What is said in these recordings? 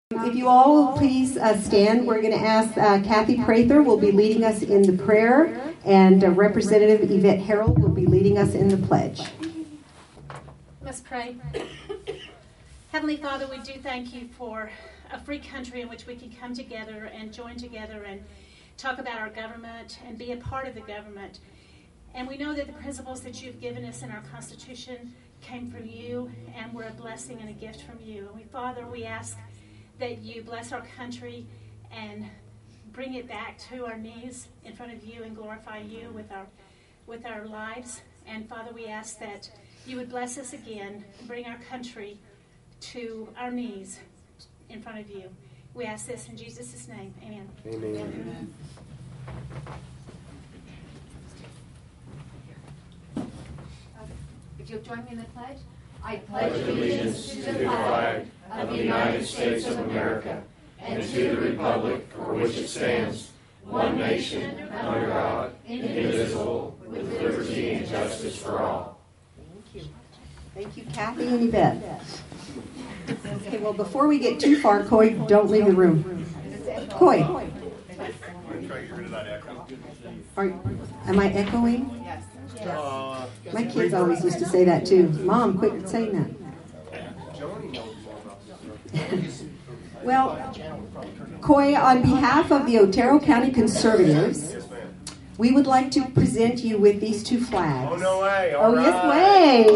If you all will please stand, we're going to ask Kathy Prather will be leading us in the prayer, and Representative Yvette Harrell will be leading us in the pledge. Let's pray. Heavenly Father, we do thank you for a free country in which we can come together and join together and talk about our government and be a part of the government. And we know that the principles that you've given us in our Constitution came from you and were a blessing and a gift from you. And Father, we ask that you bless our country and bring it back to our knees in front of you and glorify you with our lives. And Father, we ask that you would bless us again, bring our country to our knees in front of you. We ask this in Jesus' name. Amen. Amen. Amen. If you'll join me in the pledge. I pledge allegiance to the flag of the United States of America and to the republic for which it stands, one nation, under God, indivisible, with liberty and justice for all. Thank you. Thank you, Kathy and Yvette. Okay, well, before we get too far, Coy, don't leave the room. Coy. Am I echoing? Yes. My kids always used to say that too. Mom, quit saying that. Well, Coy, on behalf of the Otero County Conservatives, we would like to present you with these two flags. Oh, no way. All right.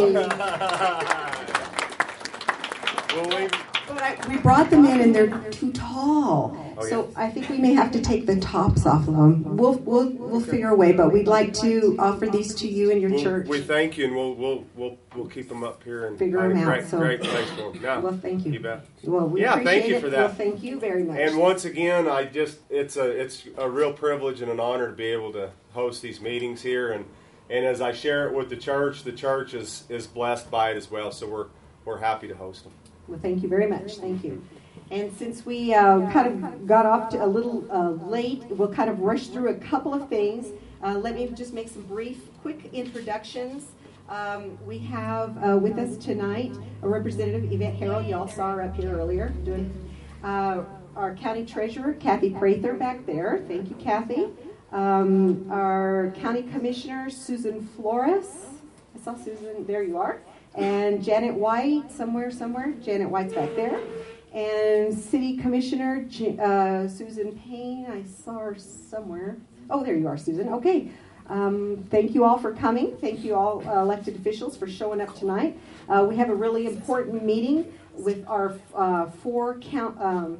Yes, way. We brought them in and they're too tall. So I think we may have to take the tops off of them. We'll figure a way, but we'd like to offer these to you and your church. We thank you, and we'll keep them up here and figure them out. Great place for them. Yeah. Well, thank you. You bet. Well, we appreciate thank you it. for that. Well, thank you very much. And once again, it's a real privilege and an honor to be able to host these meetings here, and as I share it with the church is blessed by it as well. So we're happy to host them. Well, thank you very much. Thank you. And since we kind of got off to a little late, we'll kind of rush through a couple of things. Let me just make some quick introductions. We have with us tonight a Representative Yvette Harrell. You all saw her up here earlier. Our County Treasurer, Kathy Prather, back there. Thank you, Kathy. Our County Commissioner, Susan Flores. I saw Susan. There you are. And Janet White, somewhere. Janet White's back there. And City Commissioner Susan Payne. I saw her somewhere. Oh, there you are, Susan. Okay. Thank you all for coming. Thank you all elected officials for showing up tonight. We have a really important meeting with our Stephen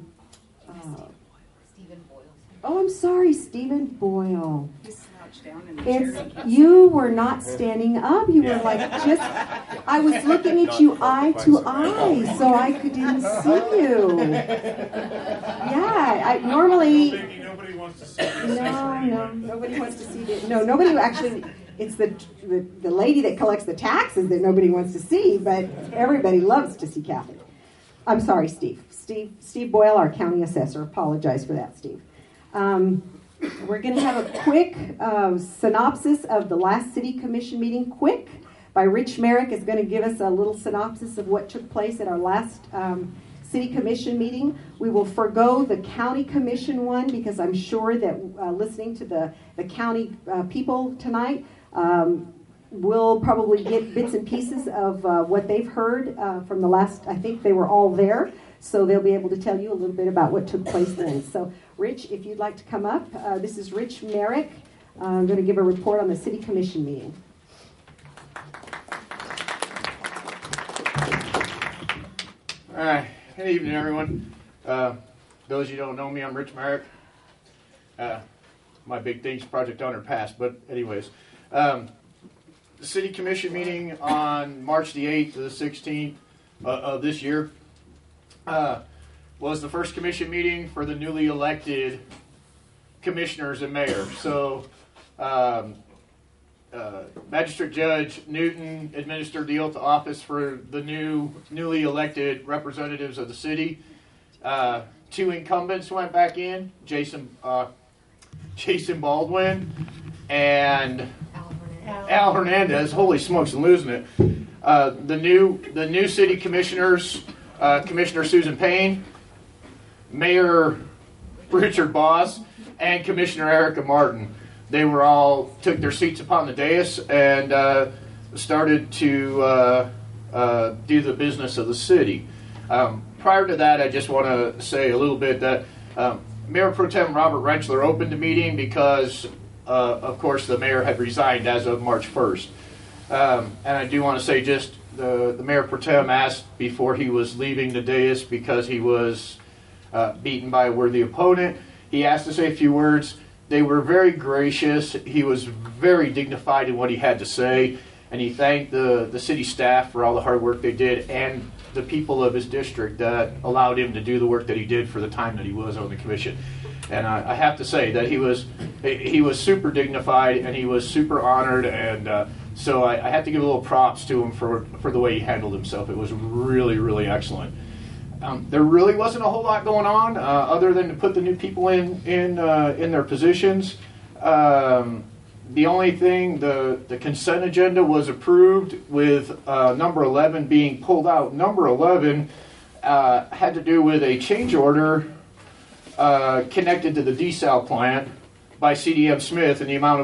Boyle. Oh, I'm sorry, Stephen Boyle. You were not standing up. You were I was looking at you eye to eye, so I didn't see you. Yeah, normally. Nobody wants to see this. No, nobody wants to see it. No, nobody actually. It's the lady that collects the taxes that nobody wants to see, but everybody loves to see Kathy. I'm sorry, Steve. Steve Boyle, our county assessor. Apologize for that, Steve. We're going to have a quick synopsis of the last City Commission meeting. By Rich Merrick is going to give us a little synopsis of what took place at our last City Commission meeting. We will forgo the County Commission one because I'm sure that listening to the county people tonight, we'll probably get bits and pieces of what they've heard from the last, I think they were all there. So they'll be able to tell you a little bit about what took place then. So, Rich, if you'd like to come up. This is Rich Merrick. I'm going to give a report on the City Commission meeting. All right. Good evening, everyone. Those of you who don't know me, I'm Rich Merrick. My Big Things Project owner passed, but anyways. The City Commission meeting on March the 8th to the 16th of this year was the first commission meeting for the newly elected commissioners and mayor. So Magistrate Judge Newton administered the oath of office for the newly elected representatives of the city. Two incumbents went back in, Jason Baldwin and Al Hernandez. Holy smokes, I'm losing it. The new city commissioners, Commissioner Susan Payne Mayor Richard Boss and Commissioner Erica Martin. They were all took their seats upon the dais and started to do the business of the city. Prior to that, I just want to say a little bit that Mayor Pro Tem Robert Rentschler opened the meeting because, of course, the mayor had resigned as of March 1st. And I do want to say just the Mayor Pro Tem asked before he was leaving the dais because he was beaten by a worthy opponent. He asked to say a few words. They were very gracious. He was very dignified in what he had to say. And he thanked the city staff for all the hard work they did and the people of his district that allowed him to do the work that he did for the time that he was on the commission. And I have to say that he was super dignified and he was super honored, and so I have to give a little props to him for the way he handled himself. It was really, really excellent. There really wasn't a whole lot going on other than to put the new people in their positions. The only thing, the consent agenda was approved with number 11 being pulled out. Number 11 had to do with a change order connected to the desal plant by CDM Smith in the amount of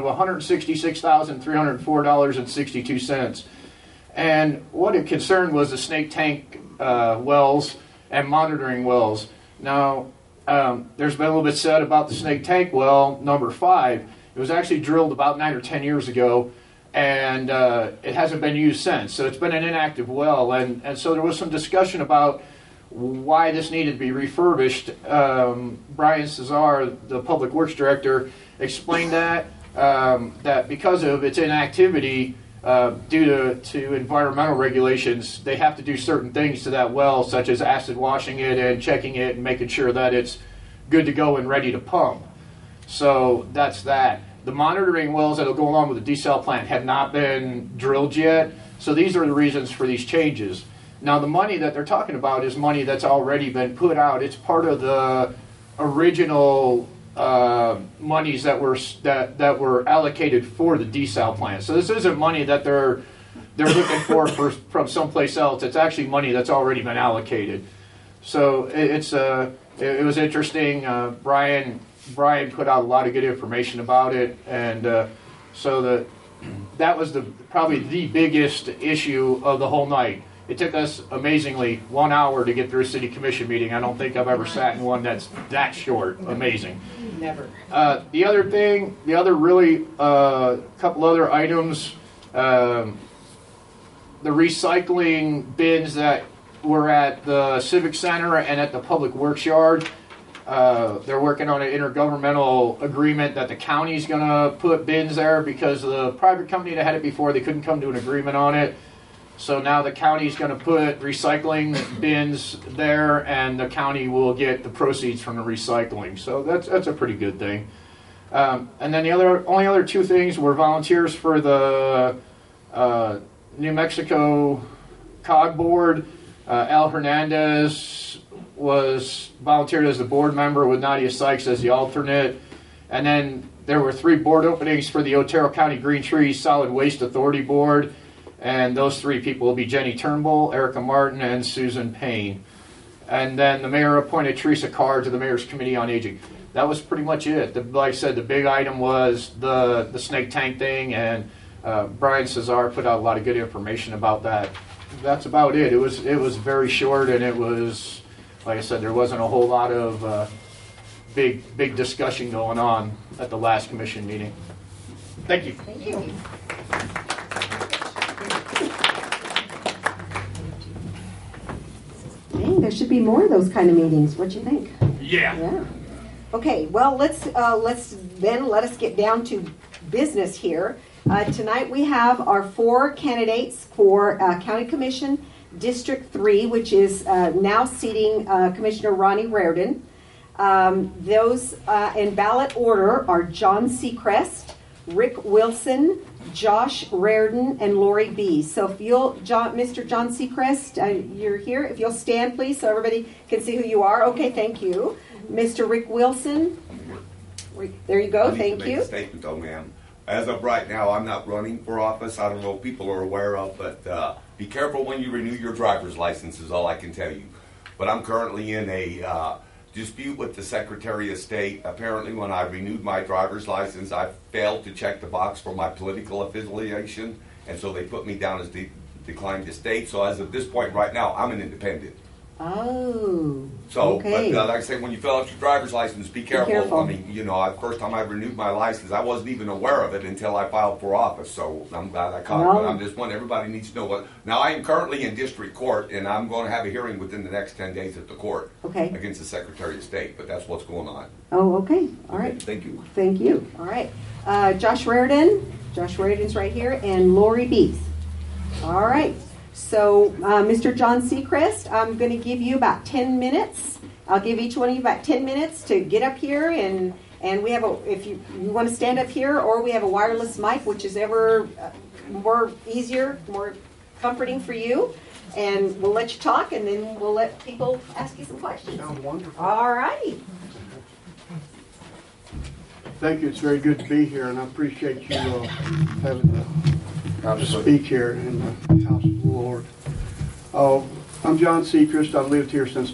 $166,304.62. And what it concerned was the snake tank wells and monitoring wells. Now, there's been a little bit said about the snake tank well, number 5. It was actually drilled about 9 or 10 years ago, and it hasn't been used since. So it's been an inactive well, and so there was some discussion about why this needed to be refurbished. Brian Cesar, the Public Works Director, explained that because of its inactivity, due to environmental regulations, they have to do certain things to that well, such as acid washing it and checking it and making sure that it's good to go and ready to pump. So that's that. The monitoring wells that will go along with the desal plant have not been drilled yet, so these are the reasons for these changes. Now, the money that they're talking about is money that's already been put out. It's part of the original monies that were allocated for the desal plant. So this isn't money that they're looking for from someplace else. It's actually money that's already been allocated. So it was interesting. Brian put out a lot of good information about it, and so that was probably the biggest issue of the whole night. It took us amazingly 1 hour to get through a city commission meeting. I don't think I've ever sat in one that's that short. Amazing. Never. The other really couple other items, the recycling bins that were at the Civic Center and at the Public Works Yard. They're working on an intergovernmental agreement that the county's going to put bins there because the private company that had it before, they couldn't come to an agreement on it. So now the county's going to put recycling bins there, and the county will get the proceeds from the recycling. So that's a pretty good thing. And then the only other two things were volunteers for the New Mexico COG board. Al Hernandez was volunteered as the board member with Nadia Sykes as the alternate. And then there were 3 board openings for the Otero County Green Trees Solid Waste Authority Board. And those 3 people will be Jenny Turnbull, Erica Martin, and Susan Payne. And then the mayor appointed Teresa Carr to the Mayor's Committee on Aging. That was pretty much it. Like I said, the big item was the snake tank thing, and Brian Cesar put out a lot of good information about that. That's about it. It was very short, and it was, like I said, there wasn't a whole lot of big discussion going on at the last commission meeting. Thank you. Thank you. Dang, there should be more of those kind of meetings. What do you think? Yeah. Okay. Well, let us get down to business here. Tonight we have our 4 candidates for County Commission District 3, which is now seating Commissioner Ronnie Reardon. Those in ballot order are John Seacrest, Rick Wilson, Josh Reardon, and Lori B. So if Mr. John Seacrest, you're here. If you'll stand, please, so everybody can see who you are. Okay, thank you. Mr. Rick Wilson. There you go. Thank you. I need to make a statement, though, ma'am. As of right now, I'm not running for office. I don't know if people are aware of, but be careful when you renew your driver's license is all I can tell you. But I'm currently in a dispute with the Secretary of State. Apparently, when I renewed my driver's license, I failed to check the box for my political affiliation, and so they put me down as declined to state. So as of this point right now, I'm an independent. Oh. So, okay. but like I say, when you fill out your driver's license, be careful. careful. I mean, the first time I renewed my license, I wasn't even aware of it until I filed for office. So I'm glad I caught it. But I'm just one. Everybody needs to know what. Now I am currently in district court, and I'm going to have a hearing within the next 10 days at the court. Okay. Against the Secretary of State. But that's what's going on. Oh, okay. All right. Okay, thank you. Thank you. All right. Josh Raridan. Josh Raridan's right here, and Lori Beeth. All right. So, Mr. John Seacrest, I'm going to give you about 10 minutes. I'll give each one of you about 10 minutes to get up here, and we have if you want to stand up here, or we have a wireless mic, which is ever more easier, more comforting for you. And we'll let you talk, and then we'll let people ask you some questions. Sounds wonderful. All righty. Thank you. It's very good to be here, and I appreciate you having to speak here in the house of the Lord. I'm John Seacrest. I've lived here since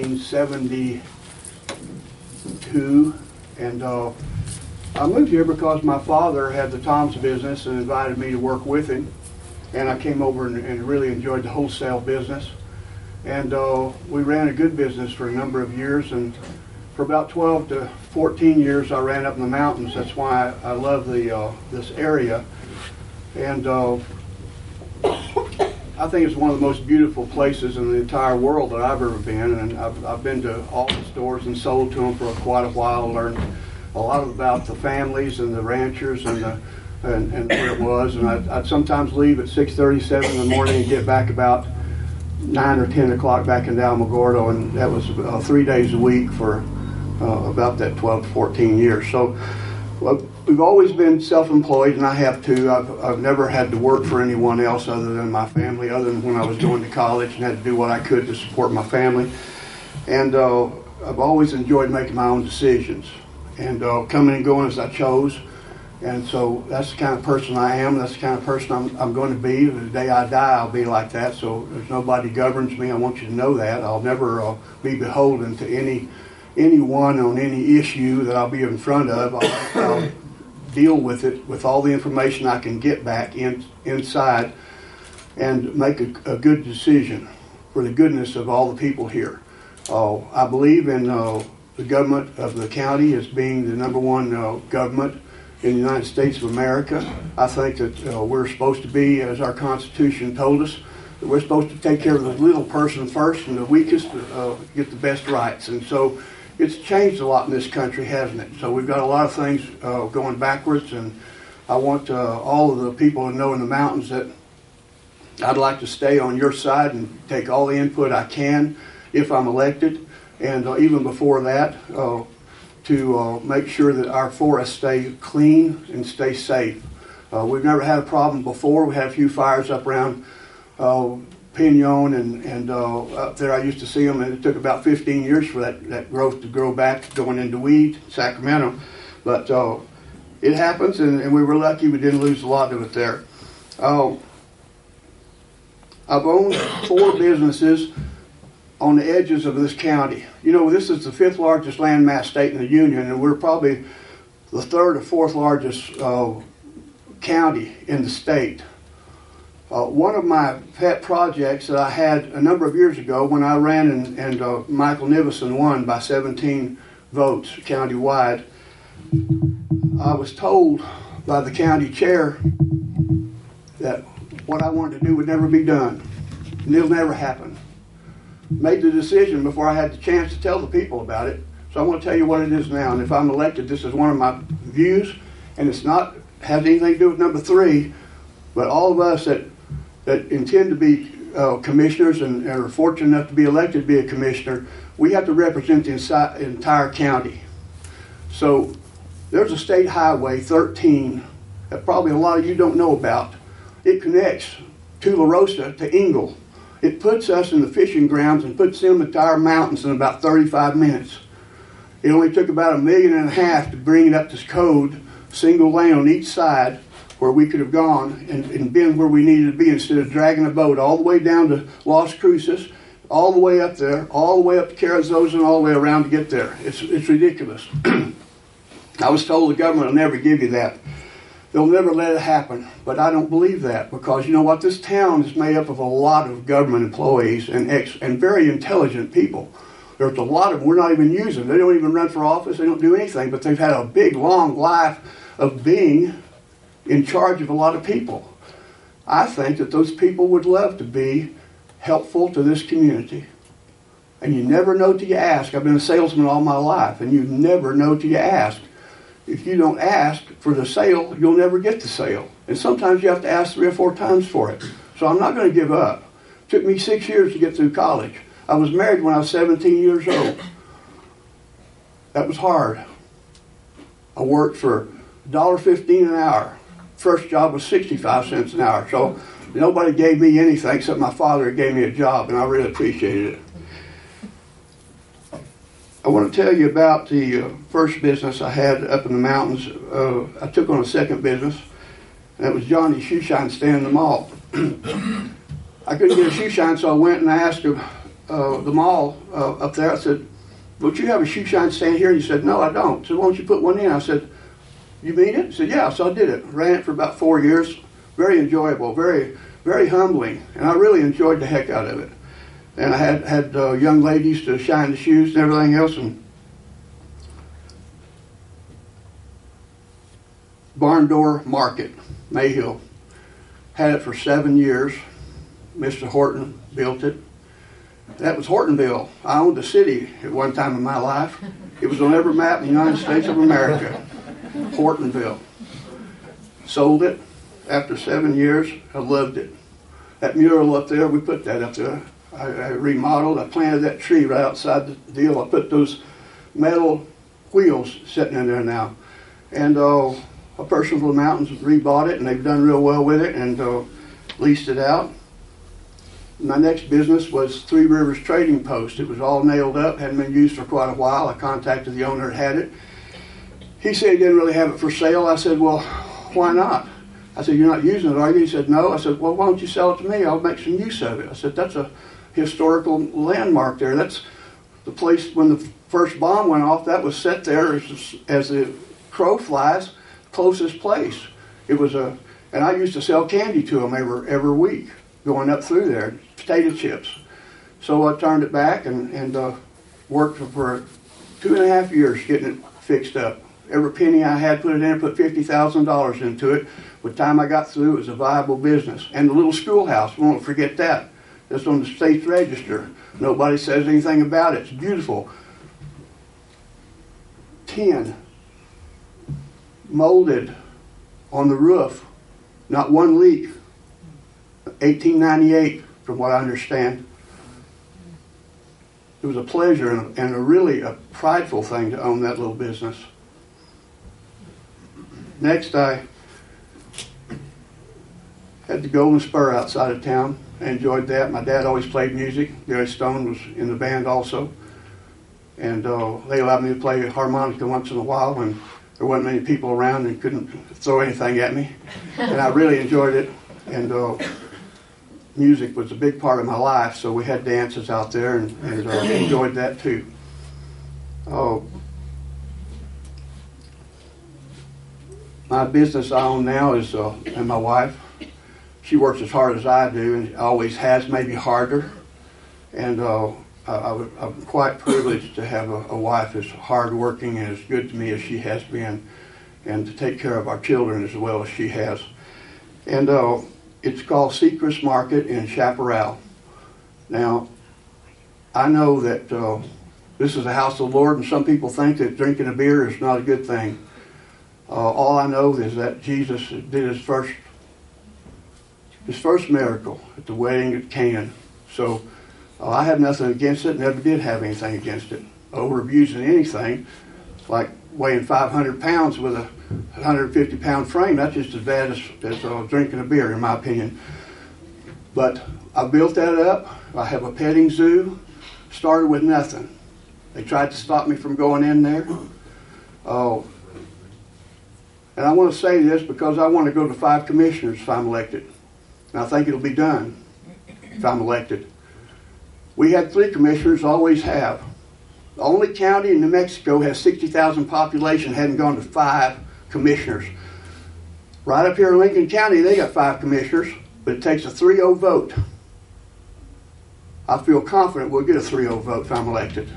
1972, and I moved here because my father had the Tom's business and invited me to work with him, and I came over and really enjoyed the wholesale business. And we ran a good business for a number of years, and for about 12 to 14 years I ran up in the mountains. That's why I love this area. And I think it's one of the most beautiful places in the entire world that I've ever been. And I've been to all the stores and sold to them for quite a while, learned a lot about the families and the ranchers and where it was. And I'd sometimes leave at 6:37 in the morning and get back about 9 or 10 o'clock back in Alamogordo. And that was 3 days a week for about that 12 to 14 years. So we've always been self-employed, and I have too. I've never had to work for anyone else other than my family, other than when I was going to college and had to do what I could to support my family. And I've always enjoyed making my own decisions and coming and going as I chose. And so that's the kind of person I am. That's the kind of person I'm going to be. The day I die, I'll be like that. So there's nobody governs me. I want you to know that. I'll never be beholden to anyone on any issue that I'll be in front of. I'll deal with it with all the information I can get back inside and make a good decision for the goodness of all the people here. I believe in the government of the county as being the number one government in the United States of America. I think that we're supposed to be, as our Constitution told us, that we're supposed to take care of the little person first and the weakest get the best rights. And so it's changed a lot in this country, hasn't it? So we've got a lot of things going backwards, and I want all of the people to know in the mountains that I'd like to stay on your side and take all the input I can if I'm elected, and even before that, to make sure that our forests stay clean and stay safe. We've never had a problem before. We had a few fires up around Pinon and up there I used to see them, and it took about 15 years for that growth to grow back, going into weed, Sacramento. But it happens, and we were lucky we didn't lose a lot of it there. I've owned 4 businesses on the edges of this county. You know, this is the 5th largest landmass state in the Union, and we're probably the 3rd or 4th largest county in the state. One of my pet projects that I had a number of years ago when I ran and Michael Nivison won by 17 votes countywide, I was told by the county chair that what I wanted to do would never be done. And it'll never happen. Made the decision before I had the chance to tell the people about it. So I want to tell you what it is now. And if I'm elected, this is one of my views, and it's not has anything to do with number 3, but all of us that intend to be commissioners and are fortunate enough to be elected to be a commissioner, we have to represent the entire county. So there's a state highway 13 that probably a lot of you don't know about. It connects to La Rosa to Engle. It puts us in the fishing grounds and puts them into our mountains in about 35 minutes. It only took about $1.5 million to bring it up to code, single lane on each side, where we could have gone and been where we needed to be instead of dragging a boat all the way down to Las Cruces, all the way up there, all the way up to Carrizosa and all the way around to get there. It's ridiculous. I was told the government will never give you that. They'll never let it happen. But I don't believe that, because you know what? This town is made up of a lot of government employees and very intelligent people. There's a lot of them we're not even using. They don't even run for office. They don't do anything. But they've had a big, long life of being in charge of a lot of people. I think that those people would love to be helpful to this community. And you never know till you ask. I've been a salesman all my life, and you never know till you ask. If you don't ask for the sale, you'll never get the sale. And sometimes you have to ask 3 or 4 times for it. So I'm not going to give up. It took me 6 years to get through college. I was married when I was 17 years old. That was hard. I worked for $1.15 an hour. First job was 65 cents an hour. So nobody gave me anything except my father gave me a job, and I really appreciated it. I want to tell you about the first business I had up in the mountains. I took on a second business, and that was Johnny's Shoe Shine stand in the mall. I couldn't get a shoe shine, so I went and I asked the mall up there. I said, "Don't you have a shoe shine stand here?" And he said, "No, I don't." I said, "Why don't you put one in?" I said, "You mean it?" He said, "Yeah." So I did it. Ran it for about 4 years. Very enjoyable, very, very humbling, and I really enjoyed the heck out of it. And I had young ladies to shine the shoes and everything else. And Barn Door Market, Mayhill. Had it for 7 years. Mr. Horton built it. That was Hortonville. I owned the city at one time in my life. It was on every map in the United States of America. Hortonville. Sold it after 7 years. I loved it. That mural up there, we put that up there. I remodeled. I planted that tree right outside the deal. I put those metal wheels sitting in there now. And a person from the mountains rebought it, and they've done real well with it, and leased it out. My next business was Three Rivers Trading Post. It was all nailed up, hadn't been used for quite a while. I contacted the owner that had it. He said he didn't really have it for sale. I said, "Well, why not?" I said, "You're not using it, are you?" He said, "No." I said, "Well, why don't you sell it to me? I'll make some use of it." I said, "That's a historical landmark there. That's the place when the first bomb went off. That was set there as the crow flies, closest place. It was and I used to sell candy to them every week, going up through there, potato chips. So I turned it back and worked for 2.5 years getting it fixed up. Every penny I had put it in, put $50,000 into it. By the time I got through, it was a viable business. And the little schoolhouse, we won't forget that. It's on the state's register. Nobody says anything about it. It's beautiful. Tin molded on the roof. Not one leak. 1898, from what I understand. It was a pleasure and a really prideful thing to own that little business. Next, I had the Golden Spur outside of town. I enjoyed that. My dad always played music. Gary Stone was in the band also. And they allowed me to play harmonica once in a while when there wasn't many people around and couldn't throw anything at me. And I really enjoyed it. And music was a big part of my life, so we had dances out there and enjoyed that too. My business I own now is, and my wife, she works as hard as I do and always has, maybe harder. And I'm quite privileged to have a wife as hardworking and as good to me as she has been, and to take care of our children as well as she has. And it's called Sechrist Market in Chaparral. Now, I know that this is the house of the Lord, and some people think that drinking a beer is not a good thing. All I know is that Jesus did his first miracle at the wedding at Cana. So I have nothing against it, never did have anything against it. Over-abusing anything, like weighing 500 pounds with a 150-pound frame, that's just as bad as drinking a beer, in my opinion. But I built that up. I have a petting zoo. Started with nothing. They tried to stop me from going in there. And I want to say this because I want to go to 5 commissioners if I'm elected. And I think it'll be done if I'm elected. We had 3 commissioners, always have. The only county in New Mexico has 60,000 population, hadn't gone to 5 commissioners. Right up here in Lincoln County, they got 5 commissioners, but it takes a 3-0 vote. I feel confident we'll get a 3-0 vote if I'm elected.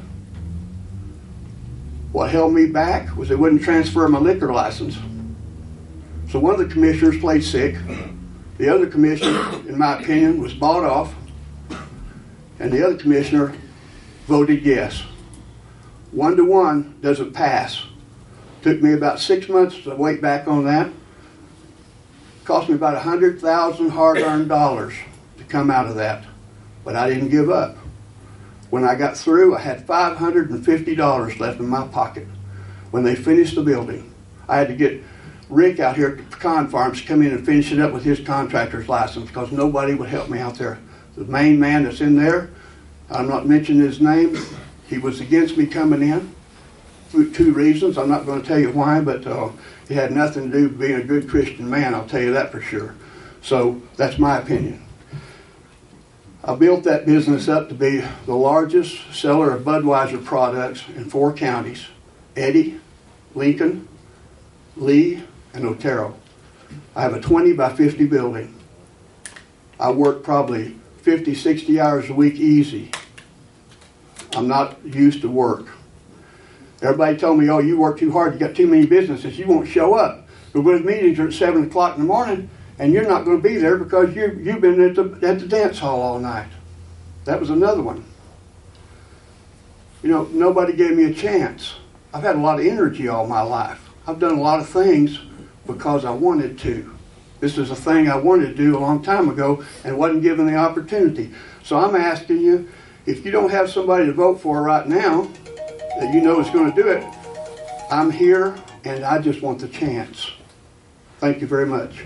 What held me back was they wouldn't transfer my liquor license. So one of the commissioners played sick. The other commissioner, in my opinion, was bought off. And the other commissioner voted yes. 1-to-1 doesn't pass. Took me about 6 months to wait back on that. Cost me about 100,000 hard-earned dollars to come out of that. But I didn't give up. When I got through, I had $550 left in my pocket. When they finished the building, I had to get Rick out here at Pecan Farms to come in and finish it up with his contractor's license because nobody would help me out there. The main man that's in there, I'm not mentioning his name, he was against me coming in for 2 reasons. I'm not going to tell you why, but it had nothing to do with being a good Christian man, I'll tell you that for sure. So that's my opinion. I built that business up to be the largest seller of Budweiser products in 4 counties, Eddy, Lincoln, Lee, and Otero. I have a 20 by 50 building. I work probably 50, 60 hours a week easy. I'm not used to work. Everybody told me, oh, you work too hard, you got too many businesses, you won't show up. But with meetings are at 7 o'clock in the morning, and you're not going to be there because you've been at the dance hall all night. That was another one. You know, nobody gave me a chance. I've had a lot of energy all my life. I've done a lot of things because I wanted to. This is a thing I wanted to do a long time ago and wasn't given the opportunity. So I'm asking you, if you don't have somebody to vote for right now that you know is going to do it, I'm here and I just want the chance. Thank you very much.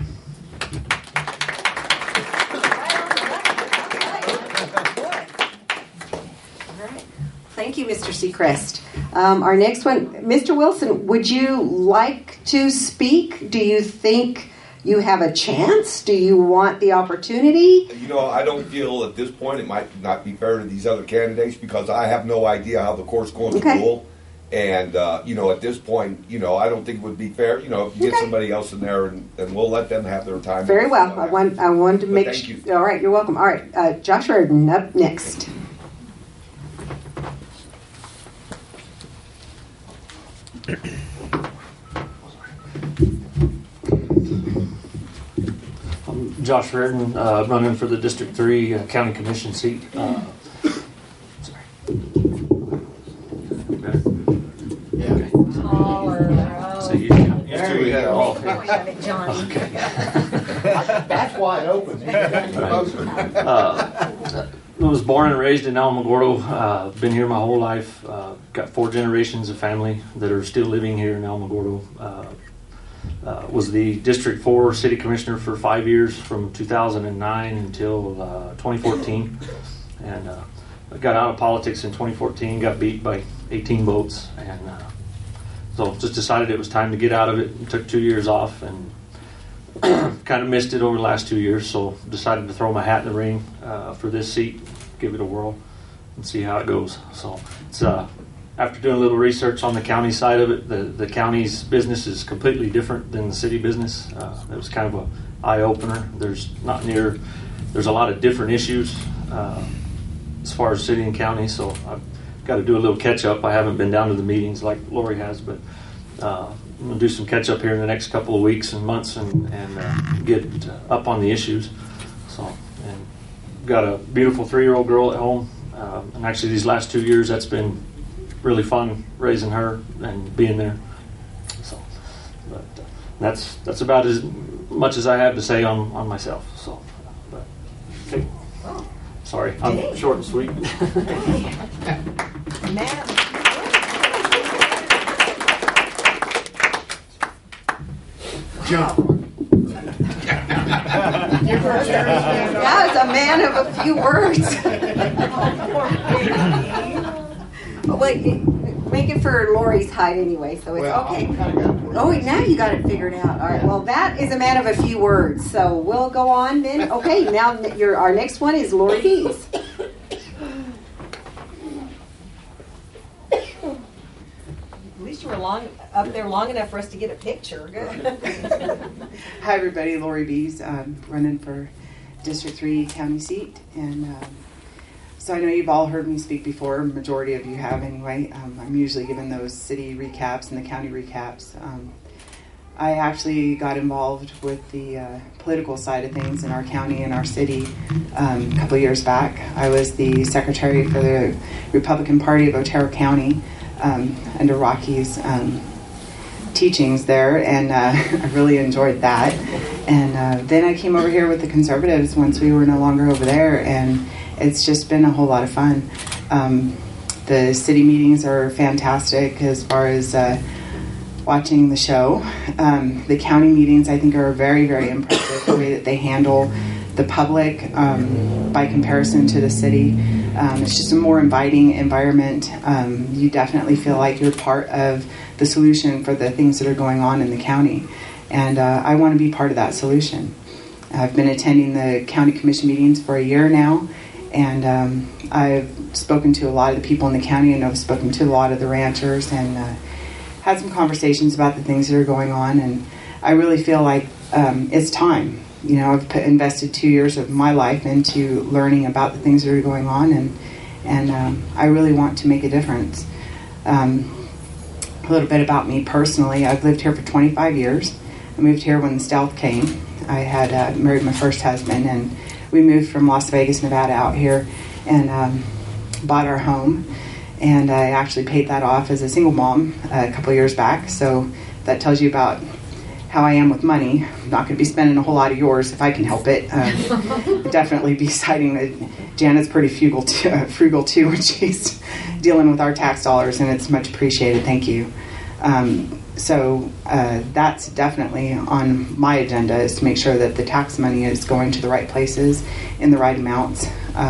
Thank you, Mr. Seacrest. Our next one, Mr. Wilson, would you like to speak? Do you think you have a chance? Do you want the opportunity? You know, I don't feel at this point it might not be fair to these other candidates because I have no idea how the court's going to rule. And, you know, at this point, you know, I don't think it would be fair. You know, if you get somebody else in there and we'll let them have their time. Very well. I wanted to make sure. All right, you're welcome. All right, Josh Reardon up next. I'm Josh Reardon, running for the District 3 County Commission seat. Sorry. Better? Yeah. Okay. So you have all. Okay. That's wide open. I was born and raised in Alamogordo. Been here my whole life. Got 4 generations of family that are still living here in Alamogordo. Was the District 4 City Commissioner for 5 years, from 2009 until 2014. And I got out of politics in 2014, got beat by 18 votes. And so just decided it was time to get out of it. And took 2 years off and kind of missed it over the last 2 years. So decided to throw my hat in the ring for this seat, give it a whirl, and see how it goes. So it's after doing a little research on the county side of it, the county's business is completely different than the city business. It was kind of an eye-opener. There's a lot of different issues as far as city and county, so I've got to do a little catch-up. I haven't been down to the meetings like Lori has, but I'm going to do some catch-up here in the next couple of weeks and months and get up on the issues. So, and got a beautiful 3-year-old girl at home, and actually these last 2 years that's been really fun raising her and being there. So, but that's about as much as I have to say on myself. So, but okay. Sorry, I'm short and sweet. Jump. Yeah, it's a man of a few words. Wait, make it for Lori's height anyway, so it's okay. Oh, now you got it figured out. All right. Well, that is a man of a few words. So we'll go on then. Okay. Now our next one is Lori Dees. At least you were up there long enough for us to get a picture. Good. Hi, everybody. Lori Bees, running for District 3 county seat. And so I know you've all heard me speak before. Majority of you have anyway. I'm usually giving those city recaps and the county recaps. I actually got involved with the political side of things in our county and our city a couple of years back. I was the secretary for the Republican Party of Otero County under Rocky's teachings there, and I really enjoyed that. And then I came over here with the Conservatives once we were no longer over there, and it's just been a whole lot of fun. The city meetings are fantastic as far as watching the show. The county meetings, I think, are very, very impressive, the way that they handle the public by comparison to the city. It's just a more inviting environment. You definitely feel like you're part of the solution for the things that are going on in the county. And I want to be part of that solution. I've been attending the county commission meetings for a year now, and I've spoken to a lot of the people in the county, and I've spoken to a lot of the ranchers, and had some conversations about the things that are going on, and I really feel like it's time. You know, I've invested 2 years of my life into learning about the things that are going on, and I really want to make a difference. A little bit about me personally. I've lived here for 25 years. I moved here when the Stealth came. I had married my first husband, and we moved from Las Vegas, Nevada out here, and bought our home. And I actually paid that off as a single mom a couple of years back. So that tells you about how I am with money. I'm not going to be spending a whole lot of yours if I can help it. Definitely be citing that Janet's pretty frugal too when she's dealing with our tax dollars, and it's much appreciated. Thank you. So that's definitely on my agenda, is to make sure that the tax money is going to the right places in the right amounts.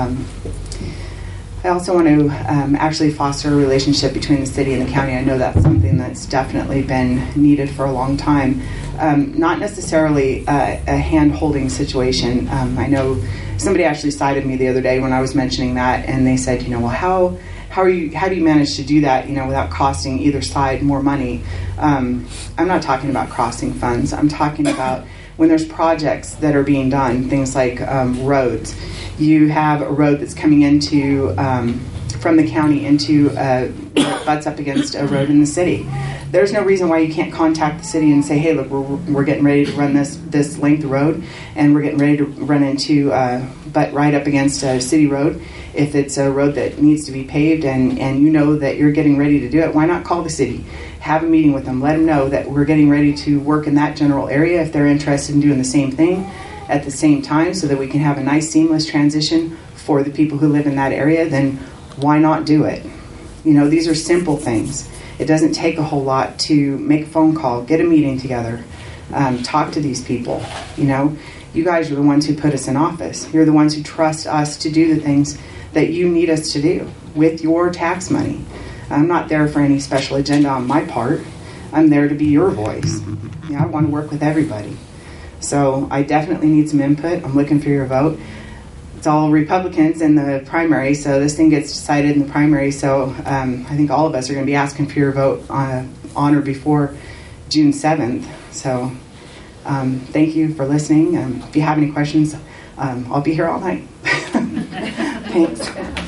I also want to actually foster a relationship between the city and the county. I know that's something that's definitely been needed for a long time. Not necessarily a hand-holding situation. I know somebody actually cited me the other day when I was mentioning that, and they said, well, how do you manage to do that, without costing either side more money? I'm not talking about crossing funds. I'm talking about when there's projects that are being done, things like roads. You have a road that's coming into from the county into butts up against a road in the city. There's no reason why you can't contact the city and say, hey, look, we're getting ready to run this length of road, and we're getting ready to run into butt right up against a city road. If it's a road that needs to be paved and you know that you're getting ready to do it, why not call the city? Have a meeting with them. Let them know that we're getting ready to work in that general area if they're interested in doing the same thing at the same time, so that we can have a nice seamless transition for the people who live in that area. Then why not do it? These are simple things. It doesn't take a whole lot to make a phone call, get a meeting together, talk to these people. You guys are the ones who put us in office. You're the ones who trust us to do the things that you need us to do with your tax money. I'm not there for any special agenda on my part. I'm there to be your voice. I want to work with everybody. So I definitely need some input. I'm looking for your vote. It's all Republicans in the primary, so this thing gets decided in the primary. So I think all of us are going to be asking for your vote on or before June 7th. So thank you for listening. If you have any questions, I'll be here all night. Thanks.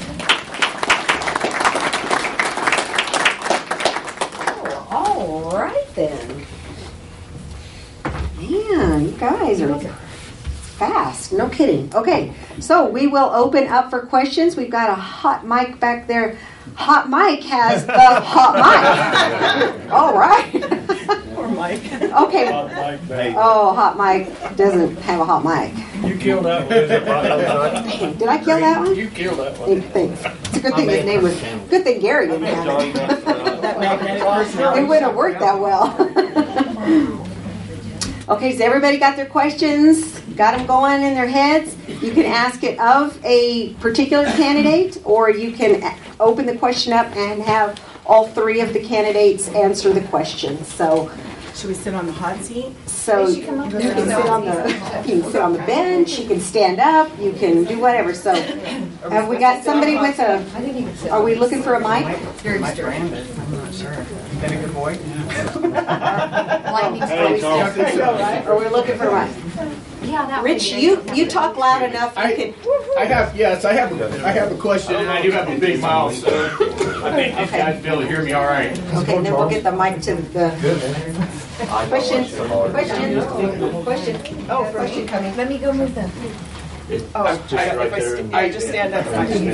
All right then. Man, you guys are fast. No kidding. Okay, so we will open up for questions. We've got a hot mic back there. Hot Mike has the hot mic. All right. Poor Mike. Okay. Oh, Hot Mike doesn't have a hot mic. You killed that one. Did I kill that one? You killed that one. Thanks. It's a good thing his name was. Good thing Gary didn't have it. That magnetic personality. It wouldn't have worked that well. Okay, so everybody got their questions? Got them going in their heads? You can ask it of a particular candidate, or you can open the question up and have all three of the candidates answer the question. So, should we sit on the hot seat? So you can sit on the bench. You can stand up. You can do whatever. So, have we got somebody with a? Are we looking for a mic? I'm not sure. boy. Lightning's always different. I know, right? Or we're looking for what? Yeah, that Rich, you talk loud enough. You can. I have a question, and I do have a big mouth, so I think these guys will be able to hear me all right. Okay, then we'll get the mic to the. Question. Oh, question coming. Let me go move them. I just stand up.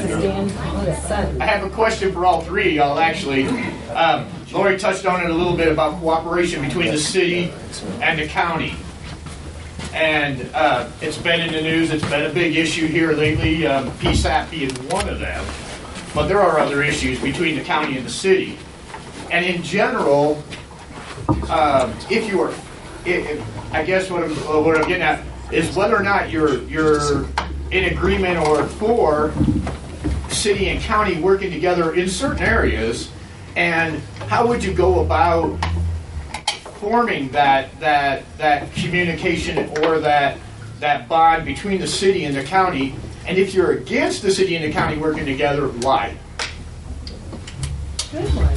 I have a question for all three of y'all, actually. Lori touched on it a little bit about cooperation between the city and the county. And it's been in the news. It's been a big issue here lately, PSAP being one of them. But there are other issues between the county and the city. And in general, if you are, I guess what I'm getting at is whether or not you're in agreement or for city and county working together in certain areas, and how would you go about forming that communication or that bond between the city and the county? And if you're against the city and the county working together, why? Good one.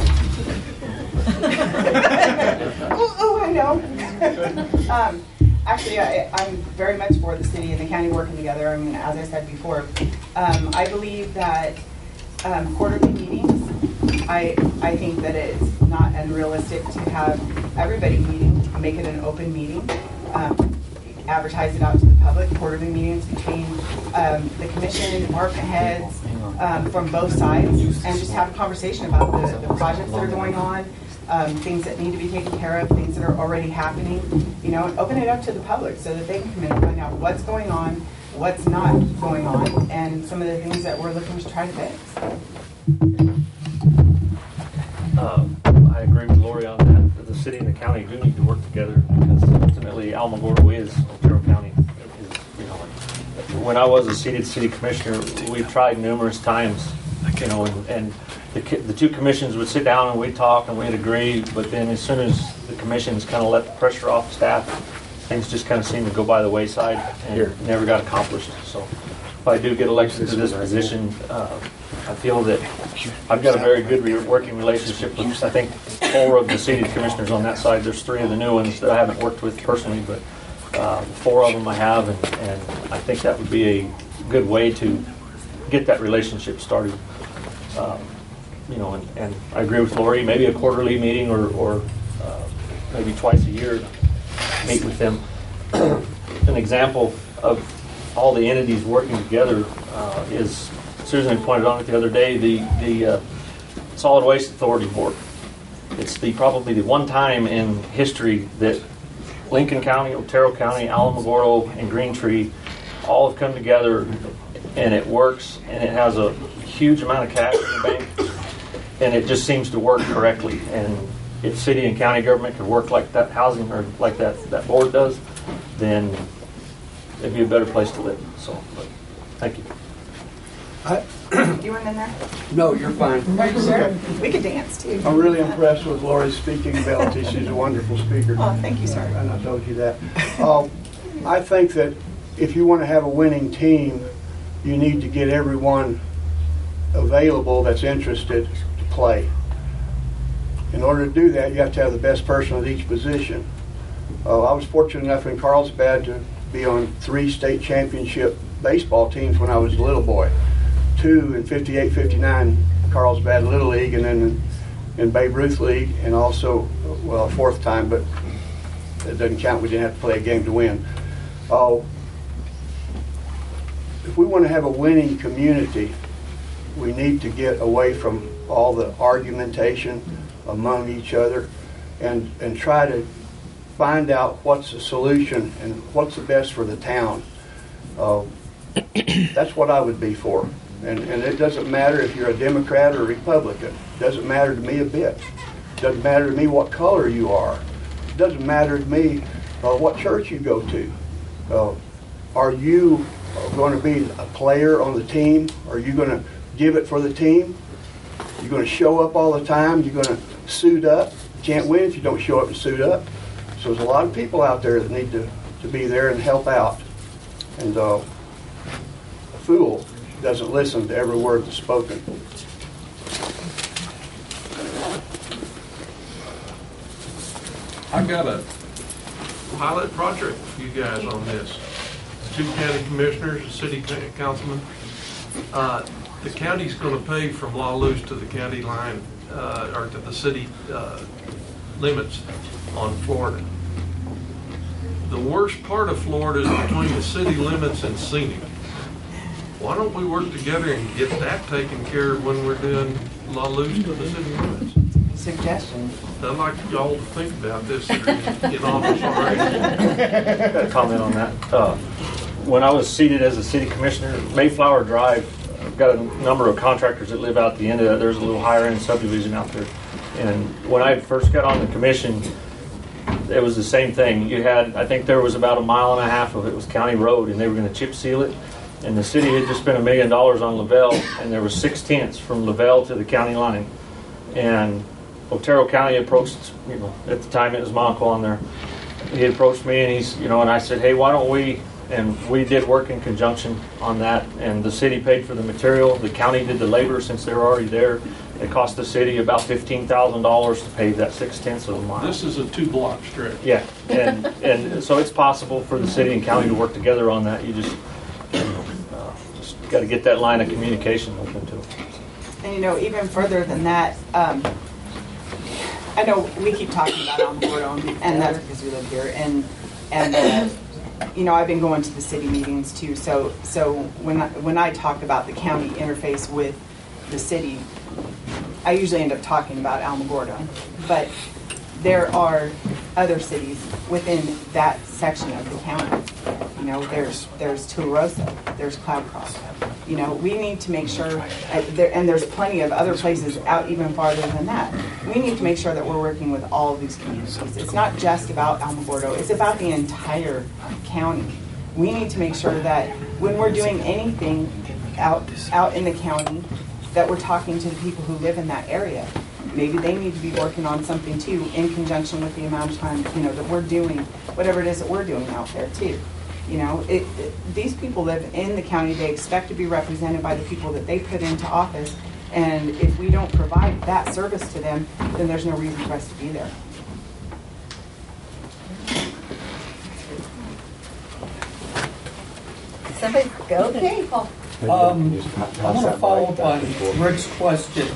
I know. Actually, I'm very much for the city and the county working together. I mean, as I said before, I believe that quarterly meetings, I think that it's not unrealistic to have everybody meeting, make it an open meeting, advertise it out to the public, quarterly meetings between the commission, department heads from both sides, and just have a conversation about the projects that are going on, things that need to be taken care of, things that are already happening, and open it up to the public so that they can come in and find out what's going on, what's not going on, and some of the things that we're looking to try to fix. I agree with Lori on that the city and the county do need to work together, because ultimately Alamogordo is Otero County. When I was a seated city commissioner, we've tried numerous times, and the two commissions would sit down and we'd talk and we'd agree, but then as soon as the commissions kind of let the pressure off staff, things just kind of seemed to go by the wayside and never got accomplished. So if I do get elected to this position, I feel that I've got a very good working relationship with, I think, 4 of the seated commissioners on that side. There's 3 of the new ones that I haven't worked with personally, but 4 of them I have, and I think that would be a good way to get that relationship started. And I agree with Lori, maybe a quarterly meeting or maybe twice a year, meet with them. An example of all the entities working together is, Susan pointed on it the other day, the Solid Waste Authority Board. It's probably the one time in history that Lincoln County, Otero County, Alamogordo, and Green Tree all have come together, and it works, and it has a huge amount of cash in the bank, and it just seems to work correctly. And if city and county government could work like that housing or like that board does, then it'd be a better place to live. So, thank you. You want in there? No, you're fine. Are you sure? We could dance too. I'm really impressed with Lori's speaking ability. She's a wonderful speaker. Oh, thank you, sir. And I told you that. I think that if you want to have a winning team, you need to get everyone available that's interested to play. In order to do that, you have to have the best person at each position. I was fortunate enough in Carlsbad to be on 3 state championship baseball teams when I was a little boy. 2 in 58, 59 Carlsbad Little League, and then in Babe Ruth League, and also, well, a 4th time, but it doesn't count. We didn't have to play a game to win. If we want to have a winning community, we need to get away from all the argumentation among each other and try to find out what's the solution and what's the best for the town. That's what I would be for. And it doesn't matter if you're a Democrat or a Republican. It doesn't matter to me a bit. It doesn't matter to me what color you are. It doesn't matter to me what church you go to. Are you going to be a player on the team? Are you going to give it for the team? You're going to show up all the time? You're going to suit up? You can't win if you don't show up and suit up. So there's a lot of people out there that need to be there and help out. And a fool doesn't listen to every word that's spoken. I got a pilot project for you guys on this. 2 county commissioners, a city councilman. The county's going to pay from La Luz to the county line, or to the city limits on Florida. The worst part of Florida is between the city limits and scenic. Why don't we work together and get that taken care of when we're doing La Luz to the city limits? Suggestion. I'd like y'all to think about this in office already. Got a comment on that. When I was seated as a city commissioner, Mayflower Drive, I've got a number of contractors that live out the end of that. There's a little higher end subdivision out there. And when I first got on the commission, it was the same thing. You had, I think there was about 1.5 miles of it was county road, and they were going to chip seal it. And the city had just spent $1 million on Lavelle, and there was 6/10 from Lavelle to the county line. And Otero County approached, at the time it was my uncle on there. He approached me, and and I said, hey, why don't we? And we did work in conjunction on that, and the city paid for the material. The county did the labor since they were already there. It cost the city about $15,000 to pave that 6/10 of a mile. This is a 2-block stretch. Yeah, and so it's possible for the city and county to work together on that. You just got to get that line of communication open too. And even further than that, I know we keep talking about Alamogordo, and that's because we live here, and I've been going to the city meetings too. So when I talk about the county interface with the city, I usually end up talking about Alamogordo, but there are other cities within that section of the county. There's Tularosa, there's Cloud Cross. We need to make sure, and there's plenty of other places out even farther than that. We need to make sure that we're working with all of these communities. It's not just about Alamogordo, it's about the entire county. We need to make sure that when we're doing anything out in the county, that we're talking to the people who live in that area. Maybe they need to be working on something too, in conjunction with the amount of time, that we're doing whatever it is that we're doing out there too. These people live in the county. They expect to be represented by the people that they put into office. And if we don't provide that service to them, then there's no reason for us to be there. Somebody go. Okay. I want to follow up on Rick's question.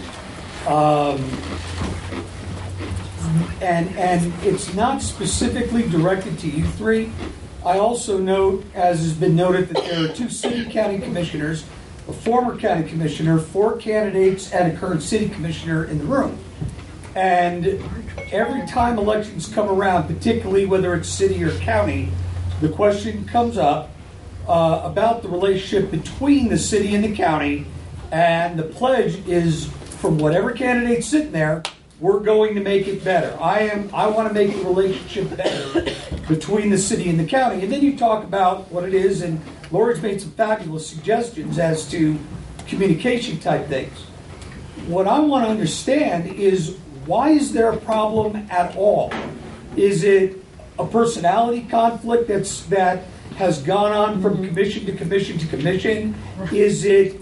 And it's not specifically directed to you three. I also note, as has been noted, that there are 2 city county commissioners, a former county commissioner, 4 candidates, and a current city commissioner in the room. And every time elections come around, particularly whether it's city or county, the question comes up about the relationship between the city and the county, and the pledge is, from whatever candidate's sitting there, we're going to make it better. I want to make the relationship better between the city and the county. And then you talk about what it is, and Lori's made some fabulous suggestions as to communication type things. What I want to understand is, why is there a problem at all? Is it a personality conflict that has gone on from commission to commission to commission? Is it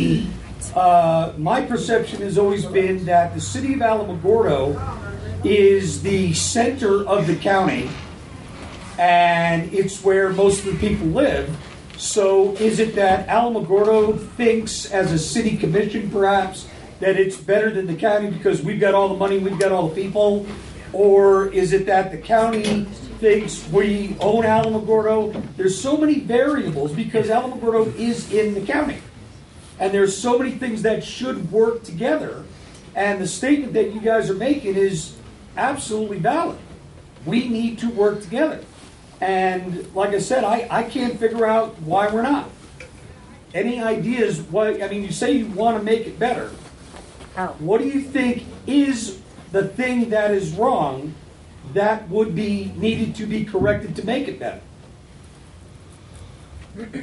my perception has always been that the city of Alamogordo is the center of the county, and it's where most of the people live. So is it that Alamogordo thinks, as a city commission perhaps, that it's better than the county because we've got all the money, we've got all the people? Or is it that the county thinks we own Alamogordo? There's so many variables because Alamogordo is in the county. And there's so many things that should work together. And the statement that you guys are making is absolutely valid. We need to work together. And like I said, I can't figure out why we're not. Any ideas? You say you want to make it better. How? What do you think is the thing that is wrong that would be needed to be corrected to make it better? It's